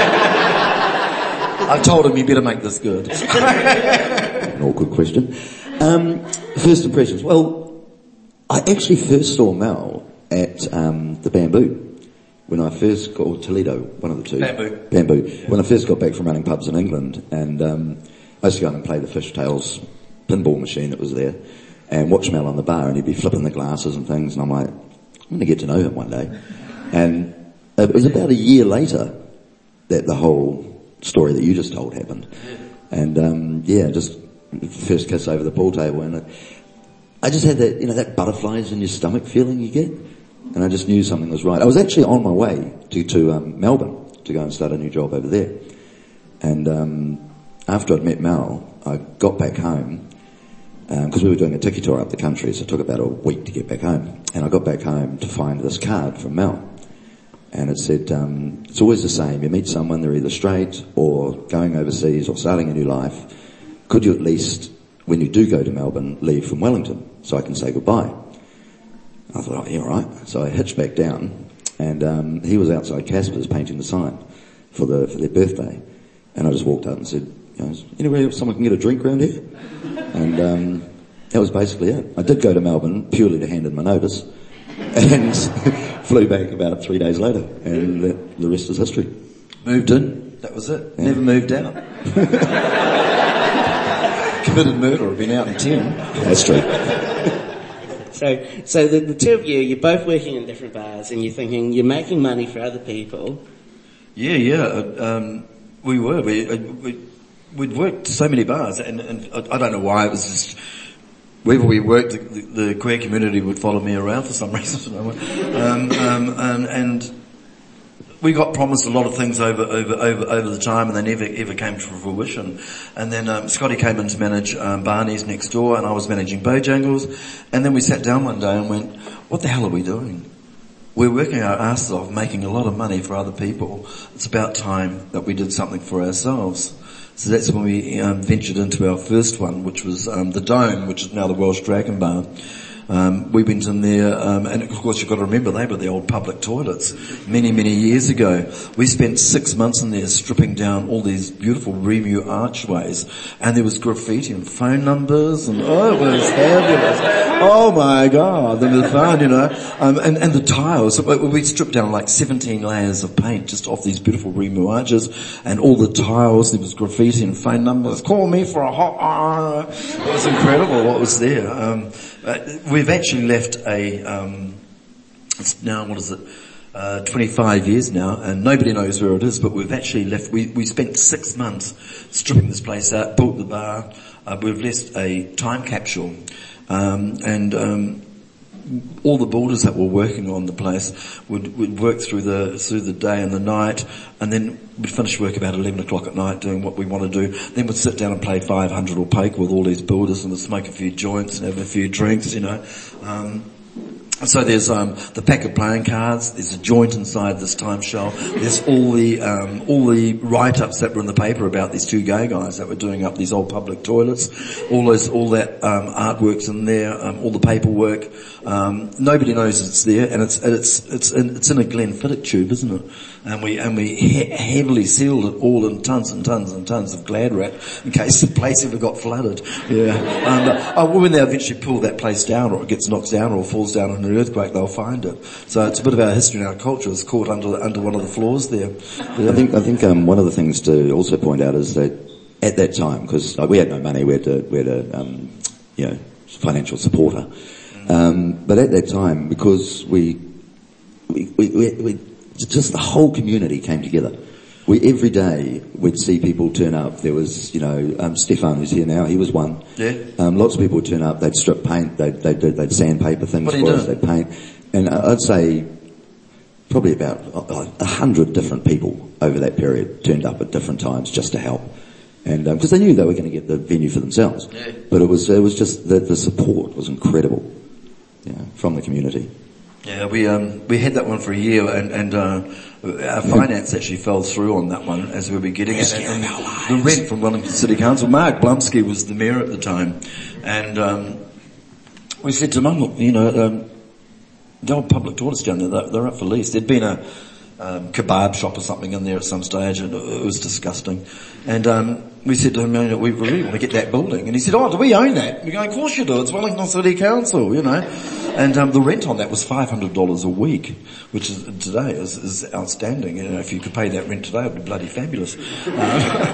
I told him you better make this good. An awkward question. First impressions. Well, I actually first saw Mel at the Bamboo when I first got, or Toledo, one of the two. Bamboo. Yeah. When I first got back from running pubs in England, and I used to go and play the Fishtails pinball machine that was there and watch Mel on the bar, and he'd be flipping the glasses and things, and I'm like, I'm going to get to know him one day. And it was about a year later that the whole story that you just told happened. And just first kiss over the pool table, and I just had that, that butterflies in your stomach feeling you get, and I just knew something was right. I was actually on my way to Melbourne to go and start a new job over there. And after I'd met Mel, I got back home, because we were doing a tiki tour up the country, so it took about a week to get back home. And I got back home to find this card from Mel. And it said, it's always the same. You meet someone, they're either straight or going overseas or starting a new life. Could you at least, when you do go to Melbourne, leave from Wellington so I can say goodbye? I thought, yeah, all right. So I hitched back down, and he was outside Casper's painting the sign for their birthday. And I just walked up and said, anywhere someone can get a drink around here? And that was basically it. I did go to Melbourne purely to hand in my notice, and flew back about 3 days later, and the rest is history. Moved in, that was it. Yeah. Never moved out. Committed murder, I've been out in 10. That's true. So the two of you, you're both working in different bars, and you're thinking you're making money for other people. Yeah. We were. We'd worked so many bars, and I don't know why, it was just, wherever we worked, the queer community would follow me around for some reason. And we got promised a lot of things over the time, and they never ever came to fruition. And then Scotty came in to manage Barney's next door, and I was managing Bojangles. And then we sat down one day and went, what the hell are we doing? We're working our asses off, making a lot of money for other people. It's about time that we did something for ourselves. So that's when we ventured into our first one, which was the Dome, which is now the Welsh Dragon Bar. We went in there, and of course you've got to remember they were the old public toilets many, many years ago. We spent 6 months in there stripping down all these beautiful Remu archways, and there was graffiti and phone numbers, and it was fabulous. Oh my God, it was fun, and the tiles. We stripped down like 17 layers of paint just off these beautiful Remu arches, and all the tiles, there was graffiti and phone numbers. Call me for a hot. It was incredible what was there. We've actually left it's now, 25 years now, and nobody knows where it is, but we've actually left, we spent 6 months stripping this place out, built the bar, we've left a time capsule, and all the builders that were working on the place would work through the day and the night, and then we'd finish work about 11 o'clock at night doing what we want to do. Then we'd sit down and play 500 or poker with all these builders, and we'd smoke a few joints and have a few drinks, So there's the pack of playing cards. There's a joint inside this time shell. There's all the write-ups that were in the paper about these two gay guys that were doing up these old public toilets. All that artwork's in there. All the paperwork. Nobody knows it's there, and it's in a Glenfiddich tube, isn't it? And we heavily sealed it all in tons and tons and tons of Glad wrap in case the place ever got flooded. Yeah. When they eventually pull that place down, or it gets knocked down, or falls down in an earthquake, they'll find it. So it's a bit of our history and our culture is caught under one of the floors there. Yeah. I think one of the things to also point out is that at that time, because we had no money, we had a financial supporter. But at that time, because we just the whole community came together. Every day we'd see people turn up. There was, Stefan who's here now, he was one. Yeah. Lots of people would turn up, they'd strip paint, they'd sandpaper things for us, they'd paint. And I'd say probably about 100 different people over that period turned up at different times just to help. And, because they knew they were going to get the venue for themselves. Yeah. But it was just the support was incredible, from the community. Yeah, we had that one for a year, and our finance actually fell through on that one as we were getting it. And the rent from Wellington City Council, Mark Blumsky was the mayor at the time, and we said to Mum, look, the old public toilets down there, they're up for lease. There'd been a kebab shop or something in there at some stage, and it was disgusting. And we said to him, we really want to get that building. And he said, do we own that? We go, of course you do, it's Wellington City Council, And the rent on that was $500 a week, which is today is outstanding. If you could pay that rent today, it would be bloody fabulous.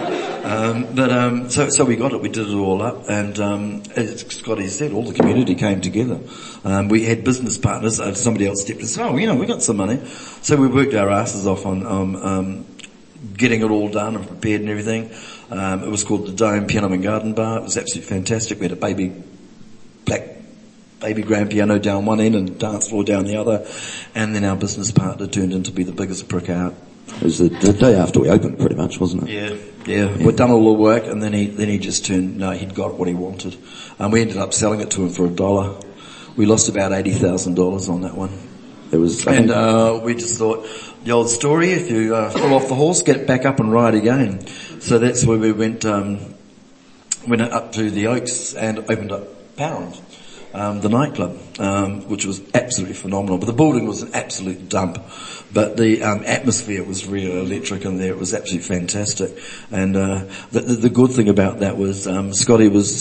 So we got it, we did it all up, and as Scotty said, all the community came together. We had business partners, somebody else stepped in and said, we got some money. So we worked our asses off on getting it all done and prepared and everything. It was called the Dome Piano and Garden Bar. It was absolutely fantastic. We had a black baby grand piano down one end and dance floor down the other, and then our business partner turned into be the biggest prick out. It was the day after we opened, pretty much, wasn't it? Yeah. We'd done all the work, and then he just he'd got what he wanted. We ended up selling it to him for $1. We lost about $80,000 on that one. We just thought, the old story, if you fall off the horse, get back up and ride again. So that's where we went up to the Oaks and opened up Pound, the nightclub, which was absolutely phenomenal. But the building was an absolute dump. But the atmosphere was really electric in there. It was absolutely fantastic. And the good thing about that was Scotty was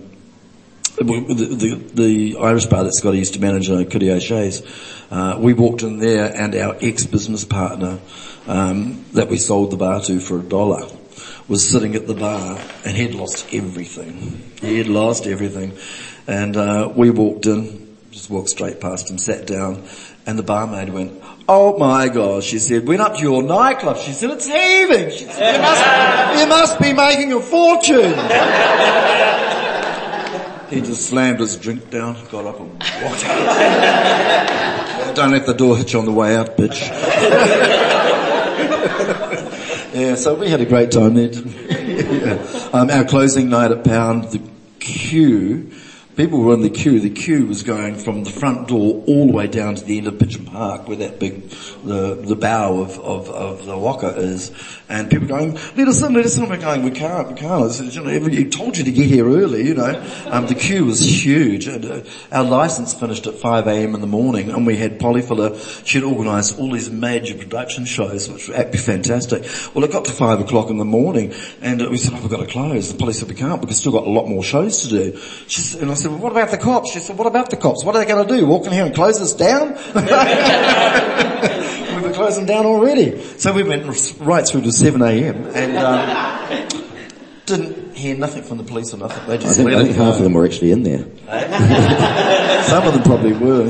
the Irish bar that Scotty used to manage, Kitty O'Shea's. We walked in there, and our ex-business partner that we sold the bar to for $1 was sitting at the bar, and he'd lost everything. And we walked in, just walked straight past him, sat down, and the barmaid went, "Oh my God," she said, "went up to your nightclub." She said, "It's heaving." She said, you must be making a fortune." He just slammed his drink down, got up and walked out. "Don't let the door hit you on the way out, bitch." Yeah, so we had a great time there. Our closing night at Pound, the queue, people were in the queue. The queue was going from the front door all the way down to the end of Pigeon Park, where that big, the bow of the Waka is. And people going, let us in. We're going, we can't. I said, we told you to get here early, The queue was huge. And, our license finished at 5 a.m. in the morning, and we had Polly Fuller. She'd organised all these major production shows, which were absolutely fantastic. Well, it got to 5 o'clock in the morning, and we said, we've got to close. And Polly said, we can't, we've still got a lot more shows to do. And I said, well, what about the cops? She said, what about the cops? What are they going to do? Walk in here and close us down? We were closing down already. So we went right through to 7 a.m. and didn't hear nothing from the police or nothing. They just I think half of them were actually in there. Some of them probably were,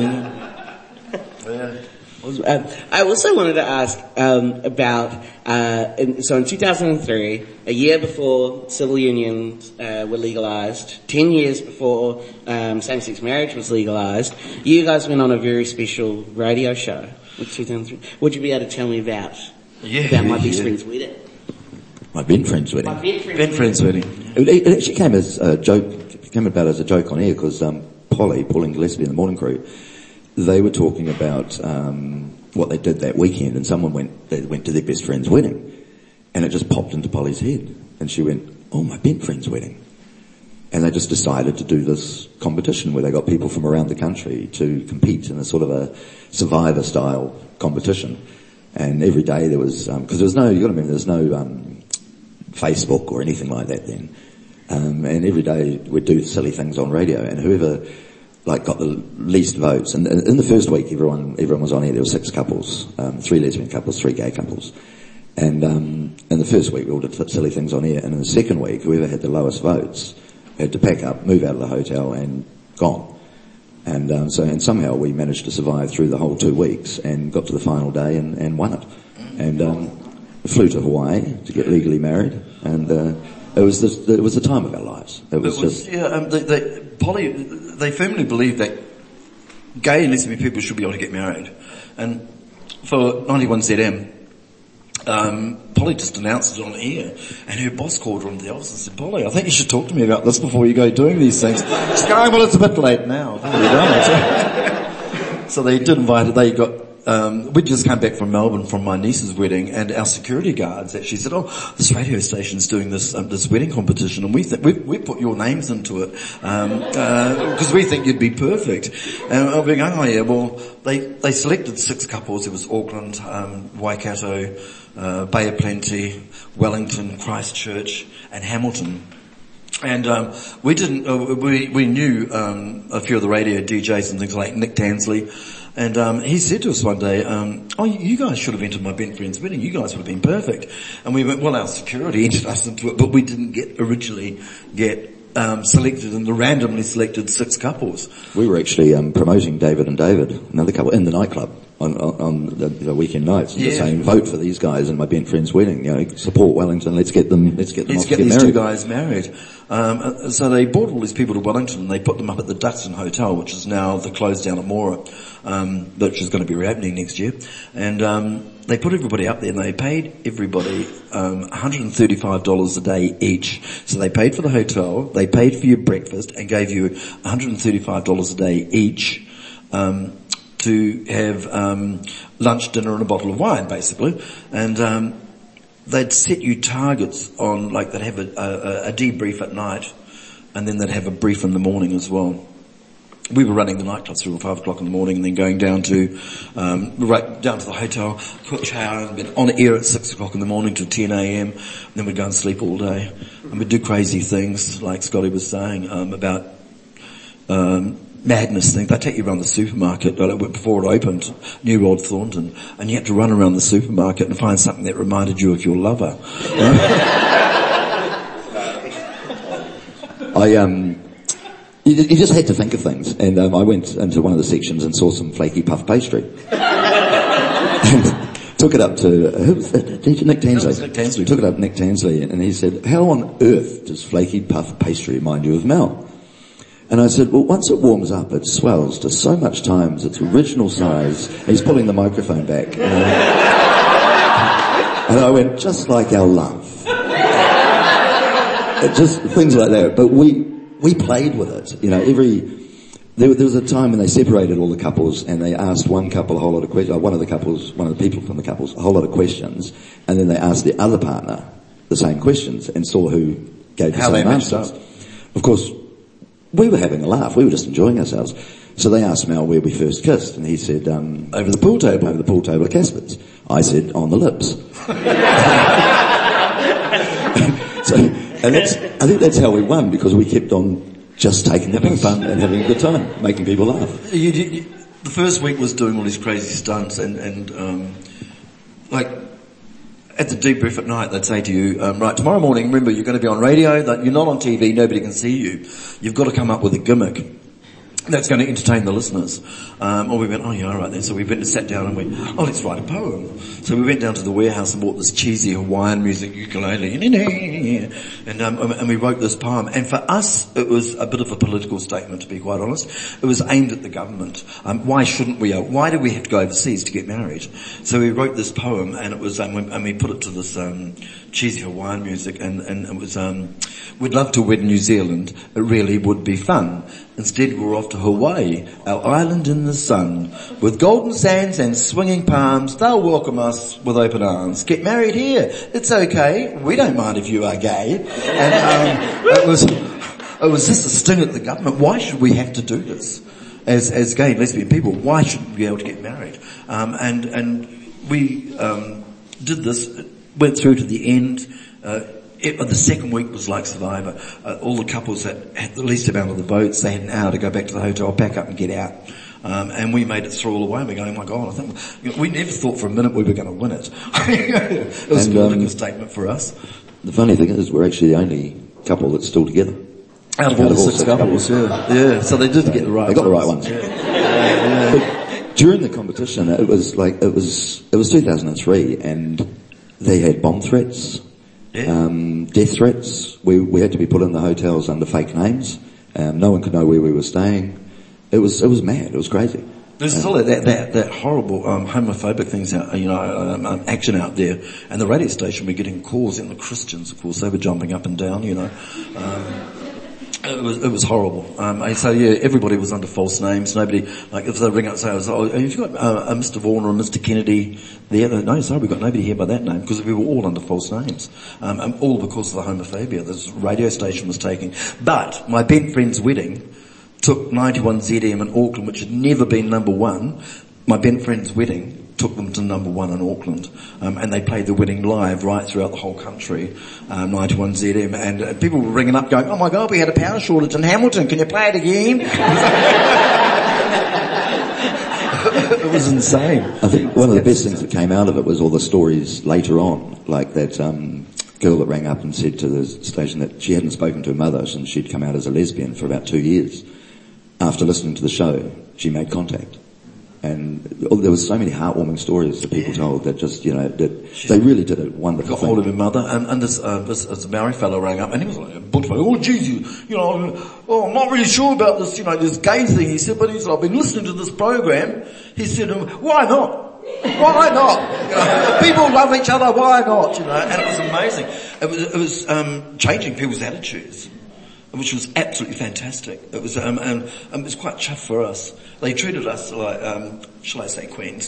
I also wanted to ask about, so in 2003, a year before civil unions were legalised, 10 years before same-sex marriage was legalised, you guys went on a very special radio show in 2003. Would you be able to tell me about my best friend's wedding? My Ben friend's wedding. Ben friend's wedding. It actually came as a joke. It came about as a joke on air because Pauline Gillespie and the Morning Crew, they were talking about what they did that weekend, and they went to their best friend's wedding, and it just popped into Polly's head, and she went, "Oh, my best friend's wedding," and they just decided to do this competition where they got people from around the country to compete in a sort of a Survivor style competition, and every day there was because you got to remember there's no Facebook or anything like that then, and every day we'd do silly things on radio, and whoever got the least votes. And in the first week, everyone was on here. There were 6 couples, 3 lesbian couples, 3 gay couples. And in the first week, we all did silly things on here. And in the second week, whoever had the lowest votes had to pack up, move out of the hotel, and gone. And somehow we managed to survive through the whole 2 weeks and got to the final day and won it. And flew to Hawaii to get legally married. And it was the time of our lives. Polly, they firmly believe that gay and lesbian people should be able to get married. And for 91ZM, Polly just announced it on air, and her boss called her into the office and said, "Polly, I think you should talk to me about this before you go doing these things." She's going, "Well, it's a bit late now. I've already done it." So they did invite her. They got we just came back from Melbourne from my niece's wedding, and our security guards actually said, "Oh, this radio station's doing this wedding competition, and we put your names into it because we think you'd be perfect." And I'll be going, "Oh yeah, well they selected 6 couples. It was Auckland, Waikato, Bay of Plenty, Wellington, Christchurch, and Hamilton." And we knew a few of the radio DJs and things like Nick Tansley. And he said to us one day, oh, you guys should have entered my bent friend's wedding. You guys would have been perfect. And we went, well, our security entered us into it, but we didn't originally get selected in the randomly selected 6 couples. We were actually promoting David and David, another couple, in the nightclub on the weekend nights. And just saying, vote for these guys in my bent friend's wedding. You know, support Wellington. Let's get them off to get these married. 2 guys married. So they brought all these people to Wellington and they put them up at the Duxton Hotel, which is now the closed down at Mora, which is going to be reopening next year. And they put everybody up there and they paid everybody $135 a day each. So they paid for the hotel, they paid for your breakfast and gave you $135 a day each to have lunch, dinner and a bottle of wine basically. And they'd set you targets on, like they'd have a debrief at night and then they'd have a brief in the morning as well. We were running the nightclubs through at 5 o'clock in the morning and then going down to, right down to the hotel, quick shower and been on air at 6 o'clock in the morning till 10 a.m. And then we'd go and sleep all day. And we'd do crazy things, like Scotty was saying, about, madness things. They take you around the supermarket before it opened, New Road Thornton, and you had to run around the supermarket and find something that reminded you of your lover. You just had to think of things, and I went into one of the sections and saw some flaky puff pastry. And took it up to, who was that? Nick Tansley. Nick Tansley. Took it up to Nick Tansley, and he said, how on earth does flaky puff pastry remind you of Mel? And I said, well, once it warms up, it swells to so much times its original size. And he's pulling the microphone back. And I went, just like our love. Just things like that. But we played with it. You know, there was a time when they separated all the couples and they asked one couple a whole lot of questions, one of the people from the couples, a whole lot of questions, and then they asked the other partner the same questions and saw who gave the same answers. Of course, we were having a laugh. We were just enjoying ourselves. So they asked Mel where we first kissed, and he said, over the pool table at Casper's. I said, on the lips. I think that's how we won, because we kept on just taking the piss and having a good time, making people laugh. The first week was doing all these crazy stunts and like, at the debrief at night, they'd say to you, right, tomorrow morning, remember, you're going to be on radio, you're not on TV, nobody can see you. You've got to come up with a gimmick that's going to entertain the listeners. Or we went, oh yeah, all right then. So we went and sat down and went, oh, let's write a poem. So we went down to the warehouse and bought this cheesy Hawaiian music ukulele. And we wrote this poem. And for us, it was a bit of a political statement, to be quite honest. It was aimed at the government. Why shouldn't we? Why do we have to go overseas to get married? So we wrote this poem, and it was, and we put it to this cheesy Hawaiian music, and it was, we'd love to wed in New Zealand. It really would be fun. Instead, we're off to Hawaii, our island in the sun. With golden sands and swinging palms, they'll welcome us with open arms. Get married here. It's okay. We don't mind if you are gay. And it was just a sting at the government. Why should we have to do this? As gay and lesbian people, why shouldn't we be able to get married? And we did this, went through to the end. The second week was like Survivor. All the couples that had the least amount of the votes, they had an hour to go back to the hotel, pack up and get out. And we made it through all the way, and we're going, oh my God, we never thought for a minute we were going to win it. It was a political statement for us. The funny thing is, we're actually the only couple that's still together. Out of all the 6 couples, yeah. So they did get the right ones. They got the right ones. Yeah. But during the competition, it was 2003, and they had bomb threats. Yeah. Death threats. We had to be put in the hotels under fake names. No one could know where we were staying. It was mad. It was crazy. There's still that horrible homophobic things out, action out there. And the radio station, we're getting calls, and the Christians, of course, they were jumping up and down. It was horrible. So yeah, everybody was under false names. Nobody, like, if they ring up and say, oh, have you got a Mr. Vaughan or a Mr. Kennedy there? No, sorry, we've got nobody here by that name, because we were all under false names. All because of the homophobia this radio station was taking. But my bent friend's wedding took 91ZM in Auckland, which had never been number 1. My bent friend's wedding took them to number 1 in Auckland, and they played the wedding live right throughout the whole country, 91ZM, and people were ringing up going, oh my God, we had a power shortage in Hamilton, can you play it again? It was insane. I think one of the best things that came out of it was all the stories later on, like that girl that rang up and said to the station that she hadn't spoken to her mother since she'd come out as a lesbian for about 2 years. After listening to the show, she made contact. And there was so many heartwarming stories that people told that just, you know, that they really did a wonderful Got thing. hold of her mother, and this Maori fellow rang up, and he was like, oh geez, you know, I'm not really sure about this, you know, this gay thing. He said, but he's like, I've been listening to this program. He said, why not? Why not? You know, people love each other, why not? You know, and it was amazing. It was changing people's attitudes, which was absolutely fantastic. It was, it was quite chuffed for us. They treated us like, shall I say queens?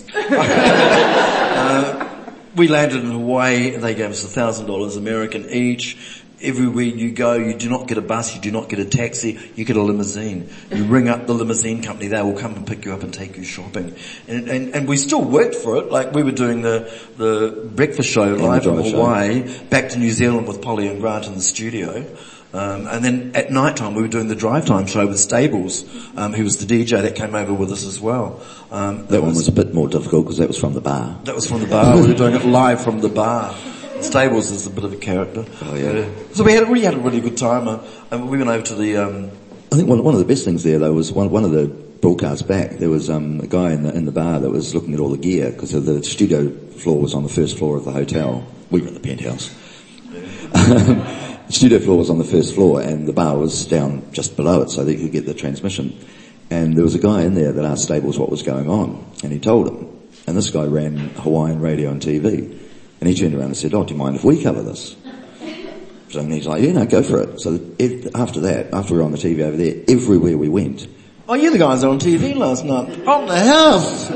We landed in Hawaii, they gave us $1,000 American each. Everywhere you go, you do not get a bus, you do not get a taxi, you get a limousine. You ring up the limousine company, they will come and pick you up and take you shopping. And we still worked for it, like we were doing the breakfast show live from Hawaii, back to New Zealand with Polly and Grant in the studio. And then at night time we were doing the drive time show with Stables, who was the DJ that came over with us as well. That one was a bit more difficult because that was from the bar. That was from the bar, we were doing it live from the bar. Stables is a bit of a character. Oh yeah. So we had a really good time, and we went over to the, I think one of the best things there though was one of the broadcasts back, there was a guy in the bar that was looking at all the gear because the studio floor was on the first floor of the hotel. We were in the penthouse. The studio floor was on the first floor and the bar was down just below it so that you could get the transmission. And there was a guy in there that asked Stables what was going on and he told him. And this guy ran Hawaiian radio and TV. And he turned around and said, oh, do you mind if we cover this? So and he's like, yeah, no, go for it. So after that, after we were on the TV over there, everywhere we went. oh, you the guys are on TV last night. On the house.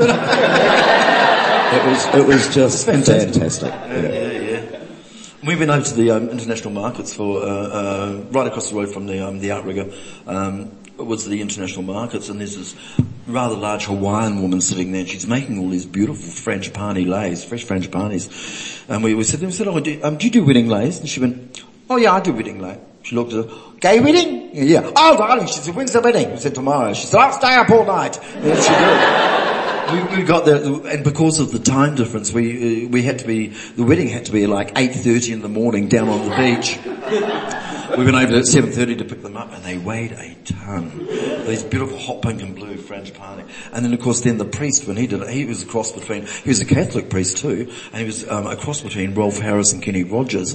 It was just fantastic. Yeah. We've been over to the international markets for right across the road from the outrigger. It was the international markets, and there's this rather large Hawaiian woman sitting there, and she's making all these beautiful frangipani leis, fresh frangipanis. And we said to them, oh, do you do wedding leis? And she went, oh yeah, I do wedding lei. She looked at her, gay wedding? Yeah. Oh darling, she said, when's the wedding? We said, tomorrow. She said, I'll stay up all night. And she did. We got there, and because of the time difference, we had to be, the wedding had to be like 8:30 in the morning down on the beach. We went over at 7:30 to pick them up, and they weighed a ton. These beautiful hot pink and blue frangipani. And then of course then the priest, when he did it, he was a cross between, he was a Catholic priest too, and he was a cross between Rolf Harris and Kenny Rogers.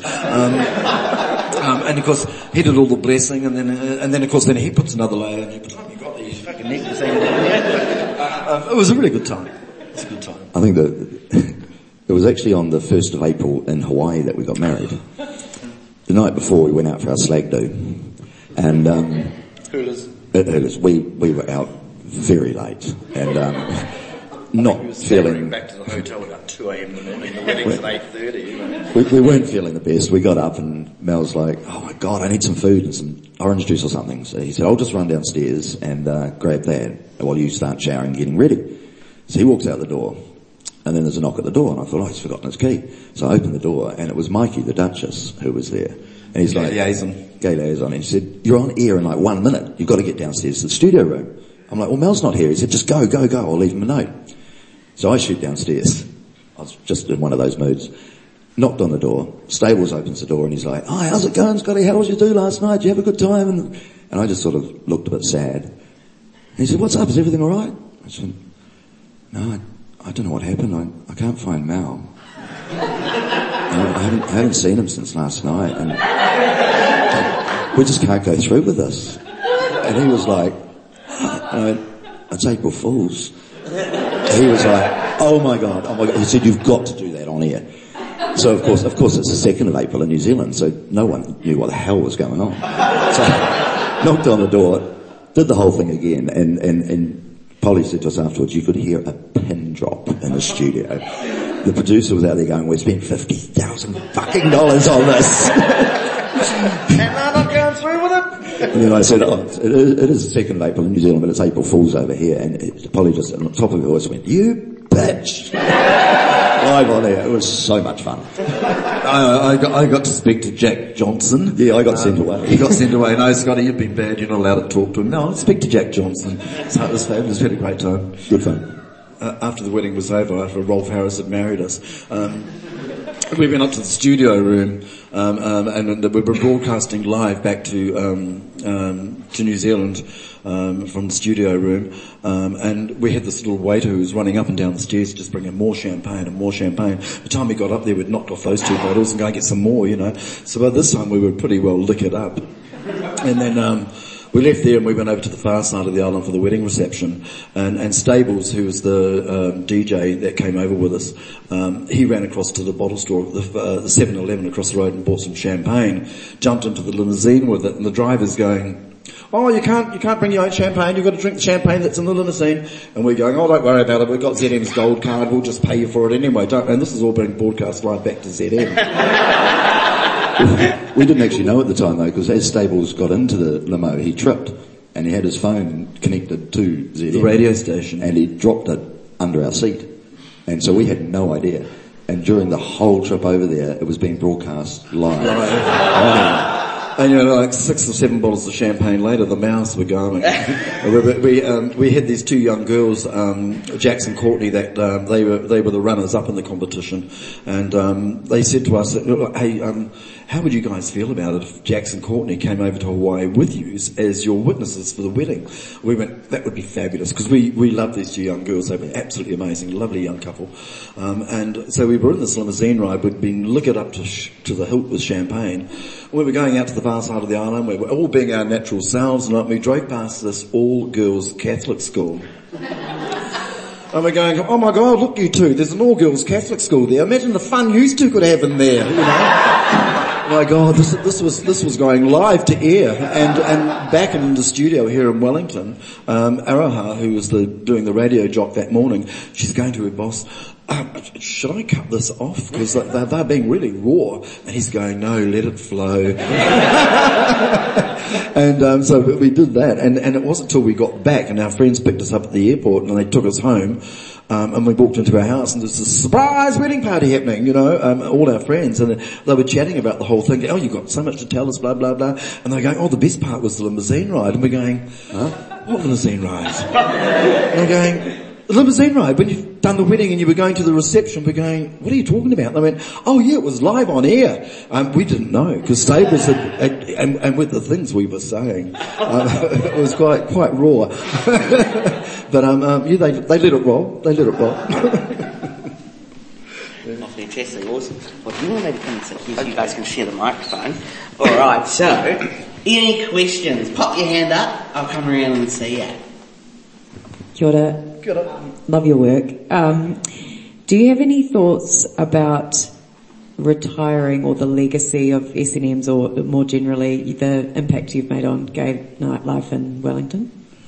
And of course he did all the blessing, and then of course then he puts another layer, and you got these fucking necklace hanging down. It was a really good time. It's a good time. I think that it was actually on the 1st of April in Hawaii that we got married. The night before we went out for our slag do. And, Hurlers. We were out very late and, not feeling... back to the hotel about 2 a.m. in the morning. The wedding's at 8:30, you know. We weren't feeling the best. We got up and Mel's like, oh my God, I need some food and some orange juice or something. So he said, I'll just run downstairs and grab that while you start showering and getting ready. So he walks out the door and then there's a knock at the door and I thought, oh, he's forgotten his key. So I opened the door and it was Mikey, the Duchess, who was there. And he's like, gay liaison. And he said, you're on air in like 1 minute. You've got to get downstairs to the studio room. I'm like, well, Mel's not here. He said, just go. I'll leave him a note. So I shoot downstairs. I was just in one of those moods. Knocked on the door. Stables opens the door and he's like, hi, how's it going, Scotty? How was you do last night? Did you have a good time? And I just sort of looked a bit sad. And he said, what's up? Is everything alright? I said, no, I don't know what happened. I can't find Mal. I haven't seen him since last night and we just can't go through with this. And he was like, it's April Fool's. He was like, oh my God. He said, you've got to do that on air. So of course it's the 2nd of April in New Zealand, so no one knew what the hell was going on. So knocked on the door, did the whole thing again, and Polly said to us afterwards, you could hear a pin drop in the studio. The producer was out there going, we spent $50,000 fucking dollars on this. And I'm not going through with it. And then I said, it is the 2nd of April in New Zealand, but it's April Fool's over here. And Polly just, on the top of her voice, went, you bitch. Live on air. It was so much fun. I got to speak to Jack Johnson. Yeah, I got sent away. He got sent away. No, Scotty, you've been bad. You're not allowed to talk to him. No, I'll speak to Jack Johnson. So it was fabulous. We had a great time. Good fun. after the wedding was over, after Rolf Harris had married us, we went up to the studio room, and we were broadcasting live back to New Zealand, from the studio room, and we had this little waiter who was running up and down the stairs just bringing more champagne and more champagne. By the time we got up there, we'd knocked off those 2 bottles and go and get some more, So by this time we were pretty well liquored up. And then, we left there and we went over to the far side of the island for the wedding reception. And Stables, who was the DJ that came over with us, he ran across to the bottle store, the 7-Eleven across the road and bought some champagne, jumped into the limousine with it, and the driver's going, "Oh, you can't bring your own champagne, you've got to drink the champagne that's in the limousine." And we're going, "Oh, don't worry about it, we've got ZM's gold card, we'll just pay you for it anyway." And this is all being broadcast live back to ZM. We didn't actually know at the time though, because as Stables got into the limo, he tripped and he had his phone connected to ZM, the radio station, and he dropped it under our seat. And so we had no idea. And during the whole trip over there, it was being broadcast live. And like 6 or 7 bottles of champagne later, the mouths were going. We had these 2 young girls, Jax and Courtney, that they were the runners up in the competition, and they said to us, "Hey, how would you guys feel about it if Jax and Courtney came over to Hawaii with you as your witnesses for the wedding?" We went, "That would be fabulous," because we love these 2 young girls. They were absolutely amazing, lovely young couple. And so we were in this limousine ride. We'd been liquored up to the hilt with champagne. We were going out to the far side of the island. We were all being our natural selves, and we drove past this all-girls Catholic school. And we're going, "Oh my God, look you two, there's an all-girls Catholic school there. Imagine the fun you two could have in there, My God, this was going live to air, and back in the studio here in Wellington, Araha, who was doing the radio jock that morning, she's going to her boss, "Should I cut this off? Because they're being really raw." And he's going, "No, let it flow." And so we did that, and it wasn't until we got back and our friends picked us up at the airport and they took us home, and we walked into our house and there's a surprise wedding party happening, all our friends, and they were chatting about the whole thing. "Oh, you've got so much to tell us, blah, blah, blah." And they're going, "Oh, the best part was the limousine ride." And we're going, "Huh? What limousine ride?" And they're going, "The limousine ride, when you've done the wedding and you were going to the reception." We're going, "What are you talking about?" And they went, "Oh yeah, it was live on air." We didn't know, because Stables and with the things we were saying, it was quite raw. But yeah, they let it roll. They let it roll. Oh, fantastic, awesome. Well, do you want to maybe come and sit here so you guys can share the microphone? Alright, so, any questions? Pop your hand up, I'll come around and see you. Kia ora. Good. Love your work. Do you have any thoughts about retiring or the legacy of S&M's, or more generally the impact you've made on gay nightlife in Wellington?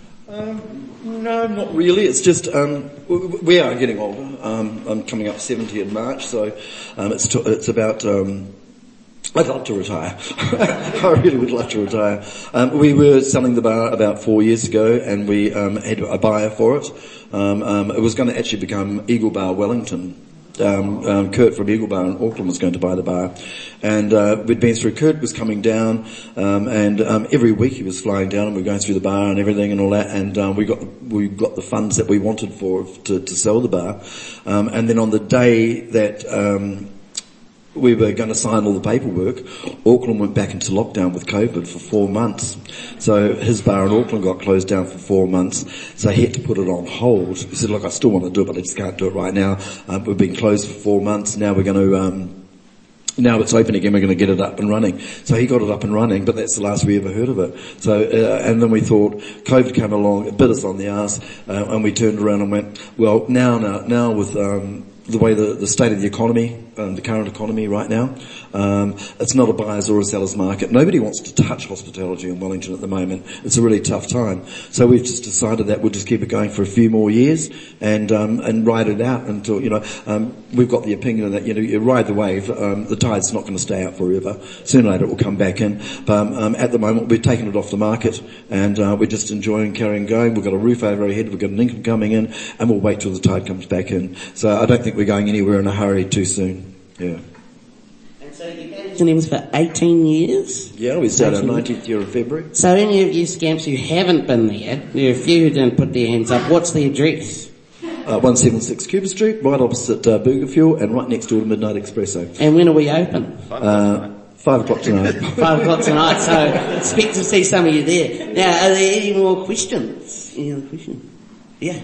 No, not really. It's just we are getting older. I'm coming up 70 in March, so it's about. I'd love to retire. I really would love to retire. We were selling the bar about 4 years ago, and we had a buyer for it. It was going to actually become Eagle Bar Wellington. Kurt from Eagle Bar in Auckland was going to buy the bar, and we'd been through. Kurt was coming down, and every week he was flying down, and we were going through the bar and everything and all that, and we got the funds that we wanted to sell the bar, and then on the day that we were going to sign all the paperwork, Auckland went back into lockdown with COVID for 4 months. So his bar in Auckland got closed down for 4 months, so he had to put it on hold. He said, "Look, I still want to do it, but I just can't do it right now. We've been closed for 4 months, now we're going to, now it's open again, we're going to get it up and running." So he got it up and running, but that's the last we ever heard of it. So, and then we thought, COVID came along, it bit us on the arse, and we turned around and went, well, now with, the way the state of the economy, the current economy right now, it's not a buyer's or a seller's market. Nobody wants to touch hospitality in Wellington at the moment. It's a really tough time. So we've just decided that we'll just keep it going for a few more years and ride it out until, we've got the opinion that, you ride the wave, the tide's not going to stay out forever. Sooner or later it will come back in. But, at the moment we've taken it off the market, and, we're just enjoying carrying going. We've got a roof over our head, we've got an income coming in, and we'll wait till the tide comes back in. So I don't think we're going anywhere in a hurry too soon. Yeah. And so you've had S&M's for 18 years? Yeah, we started our 19th year of February. So any of you scamps who haven't been there are a few who didn't put their hands up. What's the address? 176 Cuba Street, right opposite Burger Fuel, and right next door to Midnight Espresso. And when are we open? 5 o'clock tonight. 5 o'clock tonight, so expect to see some of you there. Now, are there any more questions? Any other questions? Yeah.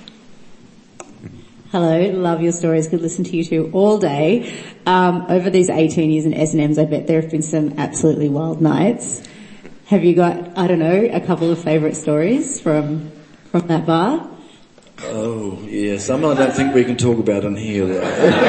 Hello, love your stories, could listen to you two all day. Over these 18 years in S&M's, I bet there have been some absolutely wild nights. Have you got, I don't know, a couple of favourite stories from that bar? Oh, yeah, some I don't think we can talk about in here, though.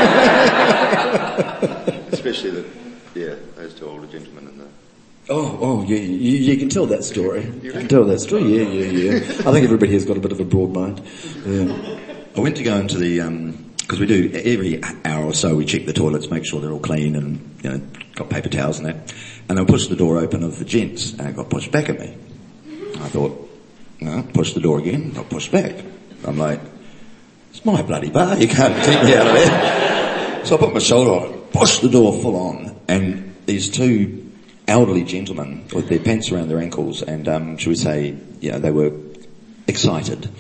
Especially those two older gentlemen in the... Oh, yeah, you can tell that story. You can tell that story, yeah. I think everybody here's got a bit of a broad mind. Yeah. I went to go into the, because we do every hour or so we check the toilets, make sure they're all clean and, got paper towels and that. And I pushed the door open of the gents and it got pushed back at me. I thought, no, push the door again, got pushed back. I'm like, it's my bloody bar, you can't keep me out of there. So I put my shoulder on, pushed the door full on, and these two elderly gentlemen with their pants around their ankles and, should we say, they were excited.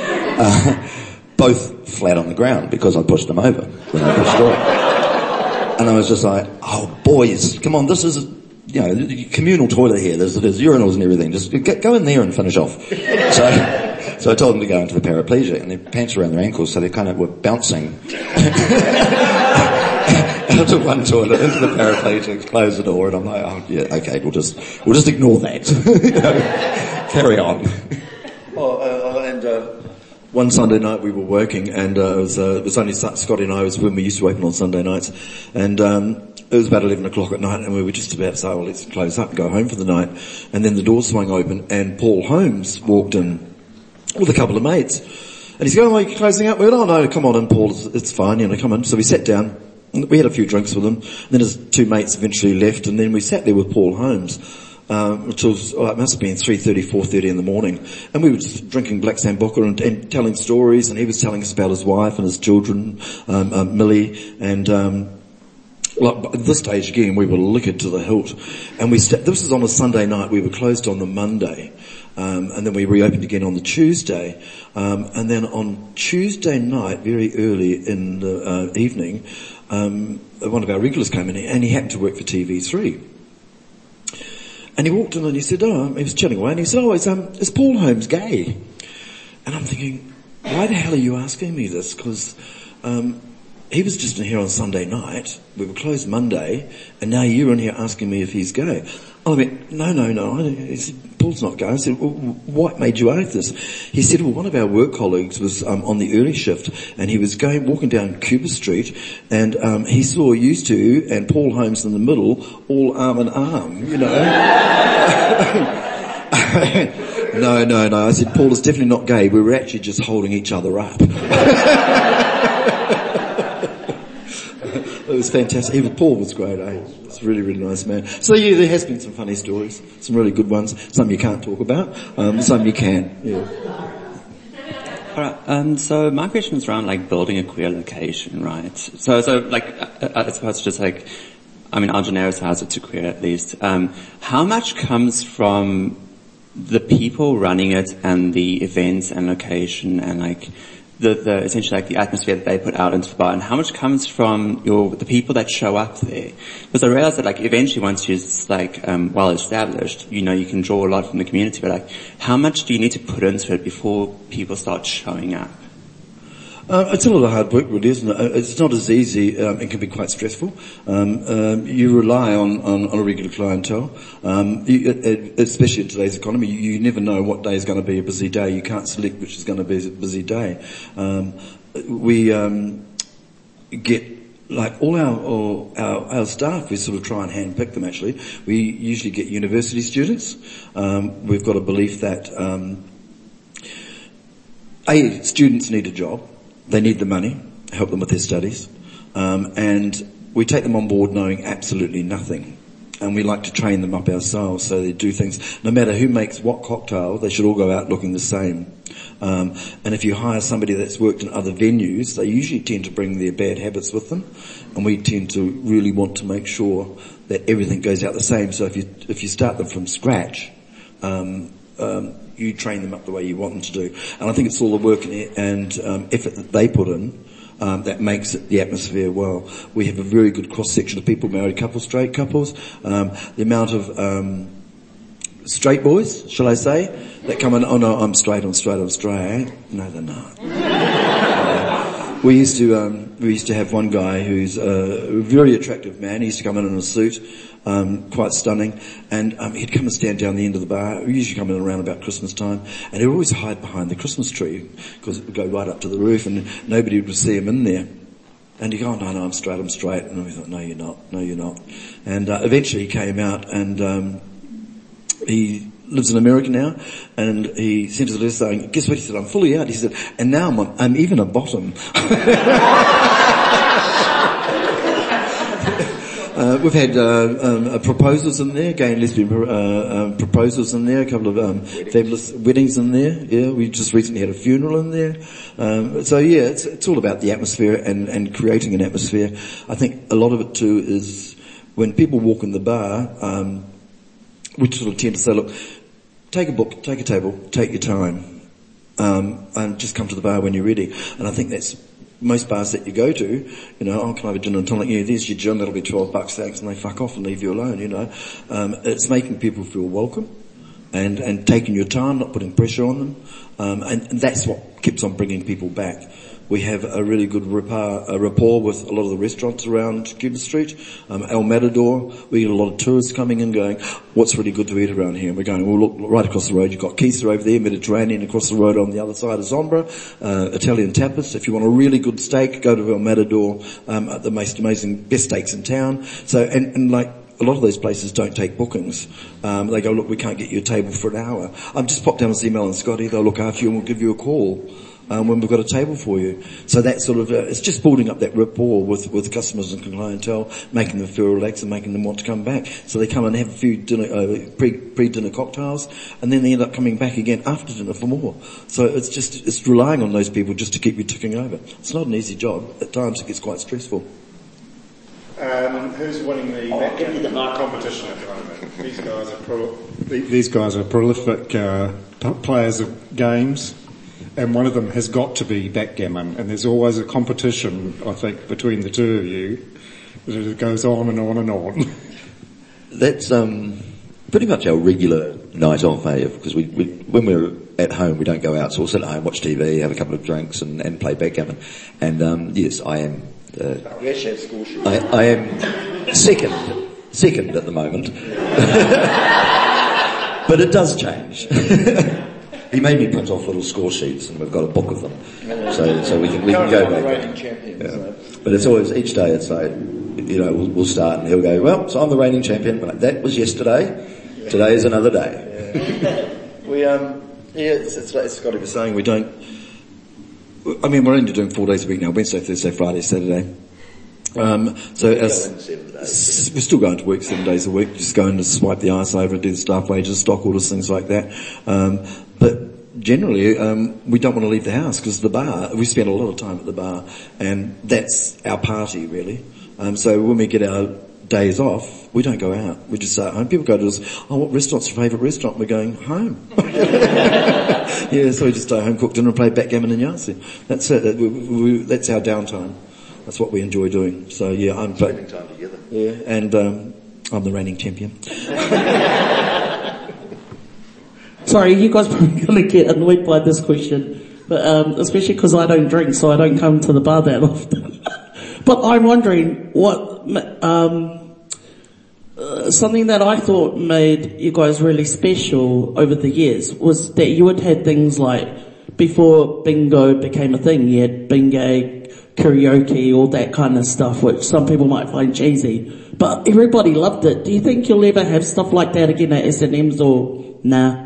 Both flat on the ground because I pushed them over when I pushed the door. And I was just like, oh boys, come on, this is, communal toilet here, there's urinals and everything, just go in there and finish off. So I told them to go into the paraplegic and their pants around their ankles so they kind of were bouncing out of one toilet into the paraplegic, close the door, and I'm like, oh yeah, okay, we'll just ignore that. Carry on. One Sunday night we were working and it was only Scotty and I, was when we used to open on Sunday nights, and it was about 11 o'clock at night and we were just about to say, well, let's close up and go home for the night. And then the door swung open and Paul Holmes walked in with a couple of mates. And he's going, are you closing up? We went, oh no, come on in, Paul, it's fine, come in. So we sat down, we had a few drinks with him, and then his two mates eventually left, and then we sat there with Paul Holmes, which was, it must have been 3:30, 4:30 in the morning, and we were just drinking Black Sambuca and telling stories, and he was telling us about his wife and his children, Millie, and at this stage again we were liquored to the hilt, and this was on a Sunday night, we were closed on the Monday, and then we reopened again on the Tuesday, and then on Tuesday night, very early in the evening, one of our regulars came in and he happened to work for TV3. And he walked in and he said, he was chatting away and he said, is Paul Holmes gay? And I'm thinking, why the hell are you asking me this? Because, he was just in here on Sunday night, we were closed Monday, and now you're in here asking me if he's gay. I went, no. He said, Paul's not gay. I said, well, what made you ask this? He said, well, one of our work colleagues was on the early shift, and he was walking down Cuba Street, and he saw you two and Paul Holmes in the middle, all arm in arm, No. I said, Paul is definitely not gay. We were actually just holding each other up. It was fantastic. Paul was great, eh? It's a really, really nice man. So yeah, there has been some funny stories, some really good ones. Some you can't talk about, some you can. Yeah. Alright, so my question is around building a queer location, right? So I suppose just Algineras has it to queer at least. How much comes from the people running it and the events and location and the essentially the atmosphere that they put out into the bar, and how much comes from the people that show up there? Because I realize that eventually once it's well established, you can draw a lot from the community, but how much do you need to put into it before people start showing up? It's a lot of hard work, really, isn't it? It's not as easy. It can be quite stressful. You rely on a regular clientele, especially in today's economy. You never know what day is going to be a busy day. You can't select which is going to be a busy day. We get all our staff. We sort of try and handpick them. Actually, we usually get university students. We've got a belief that students need a job. They need the money, help them with their studies, and we take them on board knowing absolutely nothing. And we like to train them up ourselves so they do things. No matter who makes what cocktail, they should all go out looking the same. And if you hire somebody that's worked in other venues, they usually tend to bring their bad habits with them. And we tend to really want to make sure that everything goes out the same. So if you start them from scratch, you train them up the way you want them to do. And I think it's all the work and effort that they put in that makes it the atmosphere well. We have a very good cross-section of people, married couples, straight couples. The amount of straight boys, shall I say, that come in, oh no, I'm straight. No, they're not. We used to have one guy who's a very attractive man. He used to come in a suit, quite stunning, and he'd come and stand down the end of the bar. We usually come in around about Christmas time, and he'd always hide behind the Christmas tree because it would go right up to the roof, and nobody would see him in there. And he'd go, oh, no, I'm straight. And we thought, no, you're not. And eventually he came out, and he lives in America now, and he sent us a letter saying, guess what? He said, I'm fully out. He said, and now I'm even a bottom. We've had proposals in there, gay and lesbian proposals in there, a couple of fabulous weddings in there. Yeah, we just recently had a funeral in there. So yeah, it's all about the atmosphere and creating an atmosphere. I think a lot of it too is when people walk in the bar, we sort of tend to say, look, take a book, take a table, take your time, and just come to the bar when you're ready. And I think that's most bars that you go to, can I have a gin and tonic? Yeah, there's your gin, that'll be $12, thanks, and they fuck off and leave you alone, It's making people feel welcome and taking your time, not putting pressure on them. And that's what keeps on bringing people back. We have a really good rapport with a lot of the restaurants around Cuba Street. El Matador, we get a lot of tourists coming in going, what's really good to eat around here? And we're going, well, look, right across the road, you've got Kisa over there, Mediterranean across the road on the other side of Zombra, Italian tapas. If you want a really good steak, go to El Matador, the most amazing, best steaks in town. So, and like, a lot of those places don't take bookings. They go, look, we can't get you a table for an hour. Just pop down and see Mel and Scotty, they'll look after you and we'll give you a call. When we've got a table for you. So that's sort of, it's just building up that rapport with customers and clientele, making them feel relaxed and making them want to come back. So they come and have a few dinner, pre-dinner cocktails, and then they end up coming back again after dinner for more. So it's relying on those people just to keep you ticking over. It's not an easy job. At times it gets quite stressful. Who's winning the competition at the moment? These guys are prolific players of games. And one of them has got to be backgammon, and there's always a competition, I think, between the two of you. It goes on and on and on. That's pretty much our regular night off, because we when we're at home, we don't go out, so we'll sit at home, watch TV, have a couple of drinks, and play backgammon. And yes, I am. I am second at the moment, but it does change. He made me print off little score sheets, and we've got a book of them, so we can go back. Yeah. But it's always each day. It's like, we'll start, and he'll go, well, so I'm the reigning champion. But that was yesterday. Today is another day. It's got to be saying we don't. I mean, we're only doing 4 days a week now: Wednesday, Thursday, Friday, Saturday. We're still going to work 7 days a week, just going to swipe the ice over and do the staff wages, stock orders, things like that. But generally, we don't want to leave the house because the bar, we spend a lot of time at the bar, and that's our party really. So when we get our days off, we don't go out. We just stay at home. People go to us, what restaurant's your favourite restaurant? We're going, home. Yeah, so we just stay home, cook dinner, and play backgammon and Yahtzee. That's it. That's our downtime. That's what we enjoy doing. So yeah, I'm spending time together. Yeah, and I'm the reigning champion. Sorry, you guys are probably going to get annoyed by this question, but especially because I don't drink, so I don't come to the bar that often. But I'm wondering what something that I thought made you guys really special over the years was that you had had things like, before bingo became a thing, you had bingo, karaoke, all that kind of stuff, which some people might find cheesy, but everybody loved it. Do you think you'll ever have stuff like that again at S&M's, or nah?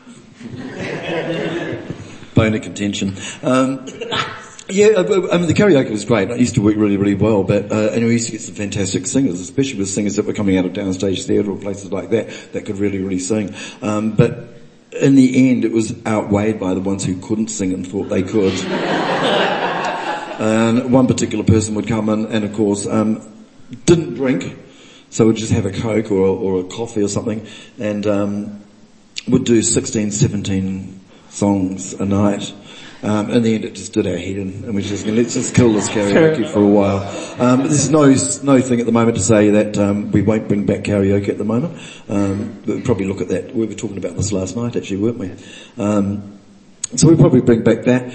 Bone of contention. Yeah, I mean, the karaoke was great. It used to work really, really well, but, and we used to get some fantastic singers, especially with singers that were coming out of Downstage Theatre or places like that could really, really sing. But in the end, it was outweighed by the ones who couldn't sing and thought they could. And one particular person would come in and, of course, didn't drink, so would just have a Coke or a coffee or something, and would do 16, 17 songs a night. In the end it just did our head in, and we just, let's just kill this karaoke for a while. There's no thing at the moment to say that, we won't bring back karaoke at the moment. We'll probably look at that. We were talking about this last night actually, weren't we? So we'll probably bring back that.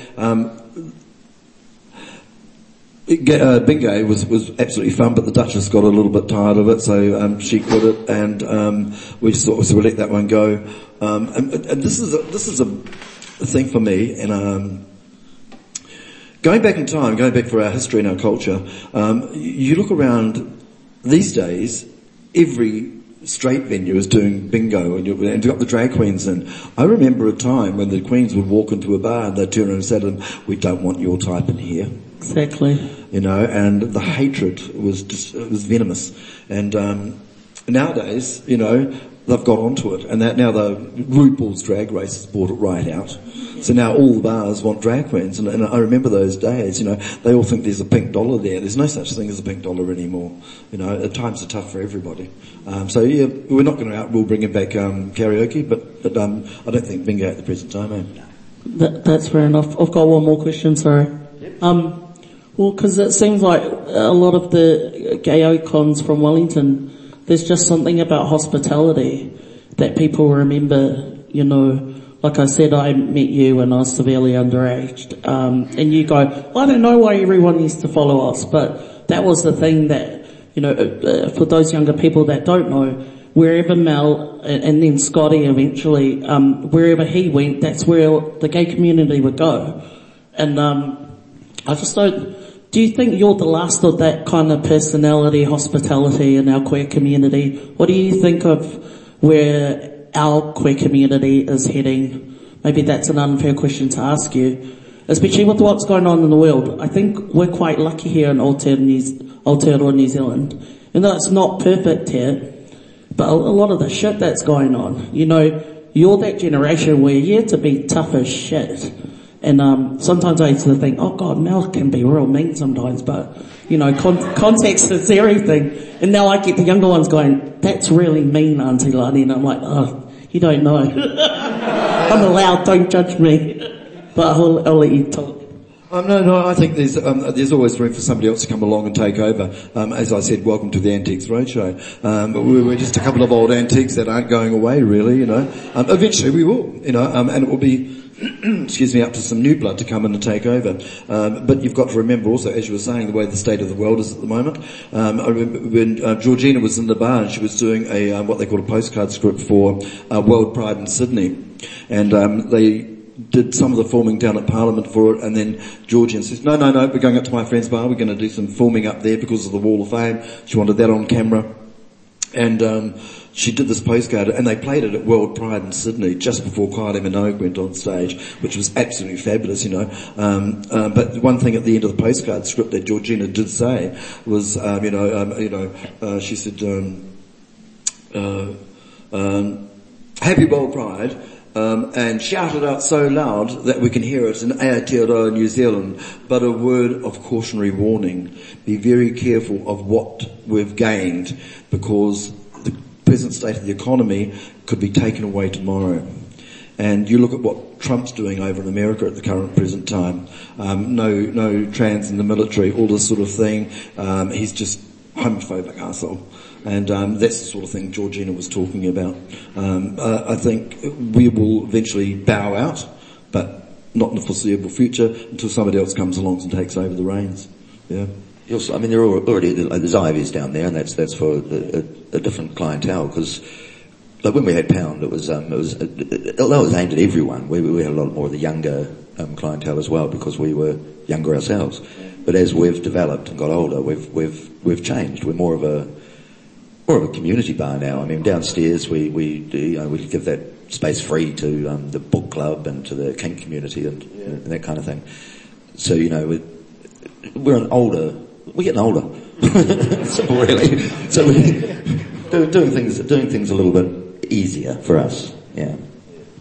Bingo was absolutely fun, but the Duchess got a little bit tired of it, so she quit it, and we just thought, so we'll let that one go. And this is a thing for me, and going back in time, going back for our history and our culture, you look around these days, every straight venue is doing bingo, and you've got the drag queens in. I remember a time when the queens would walk into a bar and they'd turn around and say to them, "We don't want your type in here." Exactly. You know, and the hatred was just, it was venomous. And nowadays, you know, they've got onto it, and that now the RuPaul's Drag Race has brought it right out. So now all the bars want drag queens, and I remember those days, you know, they all think there's a pink dollar there. There's no such thing as a pink dollar anymore. You know, times are tough for everybody. So yeah, we're not going to we'll bring back karaoke, but I don't think bingo at the present time, eh? That's fair enough. I've got one more question, sorry. Well, because it seems like a lot of the gay icons from Wellington, there's just something about hospitality that people remember, you know. Like I said, I met you when I was severely underaged, and you go, I don't know why everyone used to follow us, but that was the thing that, you know, for those younger people that don't know, wherever Mel, and then Scotty eventually, wherever he went, that's where the gay community would go. And I just don't, do you think you're the last of that kind of personality, hospitality in our queer community? What do you think of where our queer community is heading? Maybe that's an unfair question to ask you, especially with what's going on in the world. I think we're quite lucky here in Aotearoa, New Zealand. And though it's not perfect here, but a lot of the shit that's going on, you know, you're that generation where you have to be tough as shit. And sometimes I used to think, oh God, Mel can be real mean sometimes, but, you know, context is everything. And now I get the younger ones going, that's really mean, Auntie Lani. And I'm like, oh, you don't know. I'm allowed, don't judge me. But I'll let you talk. No, I think there's always room for somebody else to come along and take over. As I said, welcome to the Antiques Roadshow. But we're just a couple of old antiques that aren't going away, really, you know. Eventually we will, you know, and it will be, excuse me, up to some new blood to come in and take over. But you've got to remember also, as you were saying, the way the state of the world is at the moment. I remember when Georgina was in the bar and she was doing a what they call a postcard script for World Pride in Sydney, and they did some of the filming down at Parliament for it, and then Georgina says, no, we're going up to my friend's bar, we're going to do some filming up there because of the Wall of Fame. She wanted that on camera. And she did this postcard, and they played it at World Pride in Sydney just before Kylie Minogue went on stage, which was absolutely fabulous, you know. But one thing at the end of the postcard script that Georgina did say was, she said, "Happy World Pride." And shouted out so loud that we can hear it in Aotearoa, New Zealand, but a word of cautionary warning. Be very careful of what we've gained, because the present state of the economy could be taken away tomorrow. And you look at what Trump's doing over in America at the current present time. No trans in the military, all this sort of thing. He's just homophobic arsehole. And that's the sort of thing Georgina was talking about. I think we will eventually bow out, but not in the foreseeable future until somebody else comes along and takes over the reins. Yeah. I mean, there are already there's Ivies down there, and that's for a different clientele. Because like when we had Pound, it was although it was aimed at everyone. We had a lot more of the younger clientele as well, because we were younger ourselves. But as we've developed and got older, we've changed. We're more of a community bar now. I mean, downstairs we give that space free to the book club and to the kink community and that kind of thing. So, you know, we're getting older. Simple, really. So we're doing things a little bit easier for us. Yeah.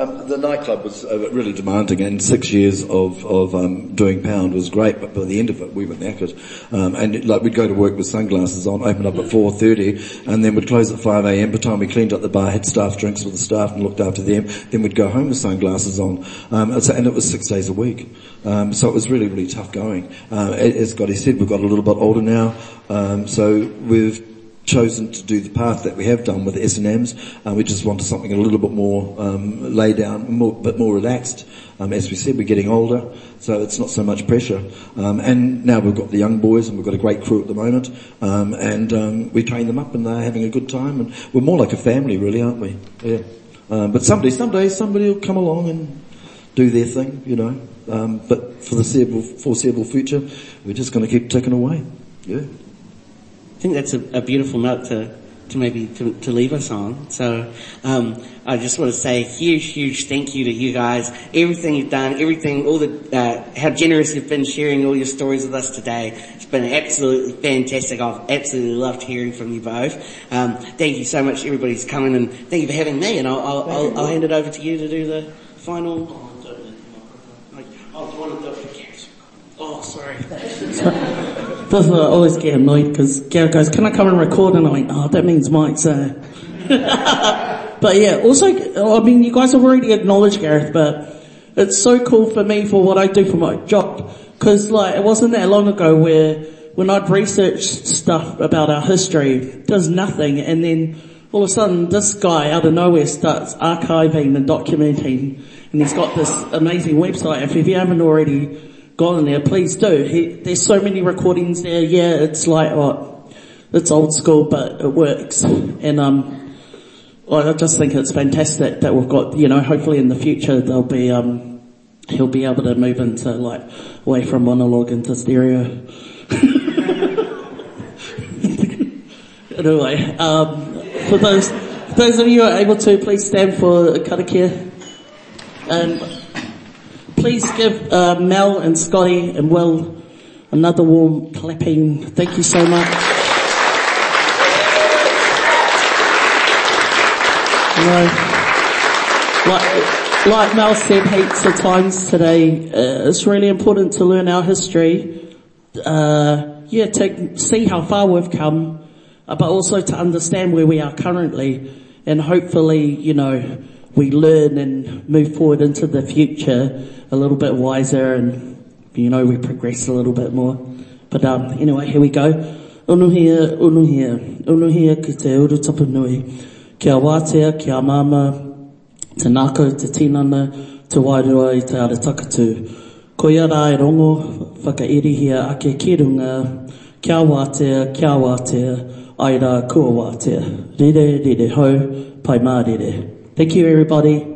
The nightclub was really demanding, and 6 years of doing pound was great, but by the end of it we were knackered. And like we'd go to work with sunglasses on, open up at 4:30, and then we'd close at 5 a.m. By the time we cleaned up the bar, had staff drinks with the staff and looked after them, then we'd go home with sunglasses on. And it was 6 days a week. So it was really, really tough going. As Scotty said, we've got a little bit older now, so we've chosen to do the path that we have done with the S&Ms. We just wanted something a little bit more laid down, a bit more relaxed. As we said, we're getting older, so it's not so much pressure. And now we've got the young boys, and we've got a great crew at the moment, and we train them up, and they're having a good time. And we're more like a family, really, aren't we? Yeah. But someday somebody will come along and do their thing, you know. But for the foreseeable future, we're just going to keep ticking away. Yeah. I think that's a beautiful note to leave us on. So, I just want to say a huge thank you to you guys. Everything you've done, how generous you've been sharing all your stories with us today. It's been absolutely fantastic. I've absolutely loved hearing from you both. Thank you so much, everybody's coming, and thank you for having me. And I'll hand it over to you to do the final. Oh, sorry. Doesn't always get annoyed because Gareth goes, "Can I come and record?" And I'm like, "Oh, that means Mike's But yeah, also, I mean, you guys have already acknowledged Gareth, but it's so cool for me for what I do for my job. Because like, it wasn't that long ago where when I'd researched stuff about our history, there's nothing, and then all of a sudden this guy out of nowhere starts archiving and documenting, and he's got this amazing website. If you haven't already gone there, please do. There's so many recordings there. Yeah, it's like, it's old school, but it works. And I just think it's fantastic that we've got, you know, hopefully in the future there'll be he'll be able to move into like away from monologue into stereo. Anyway, for those of you who are able to, please stand for karakia. And please give Mel and Scotty and Will another warm clapping. Thank you so much. You know, like Mel said heaps of times today, it's really important to learn our history. To see how far we've come, but also to understand where we are currently, and hopefully, you know, we learn and move forward into the future a little bit wiser, and, you know, we progress a little bit more. But anyway, here we go. Unuhia, ki te uru tapu nui. Kia wātea, kia mama, te nākau, te tinana, te wairua i te ara takatu. Ko ia rā e rongo, whakairihia ake ki runga, kia wātea, ai rā kua wātea. Rere ho, pai mā rere. Thank you everybody.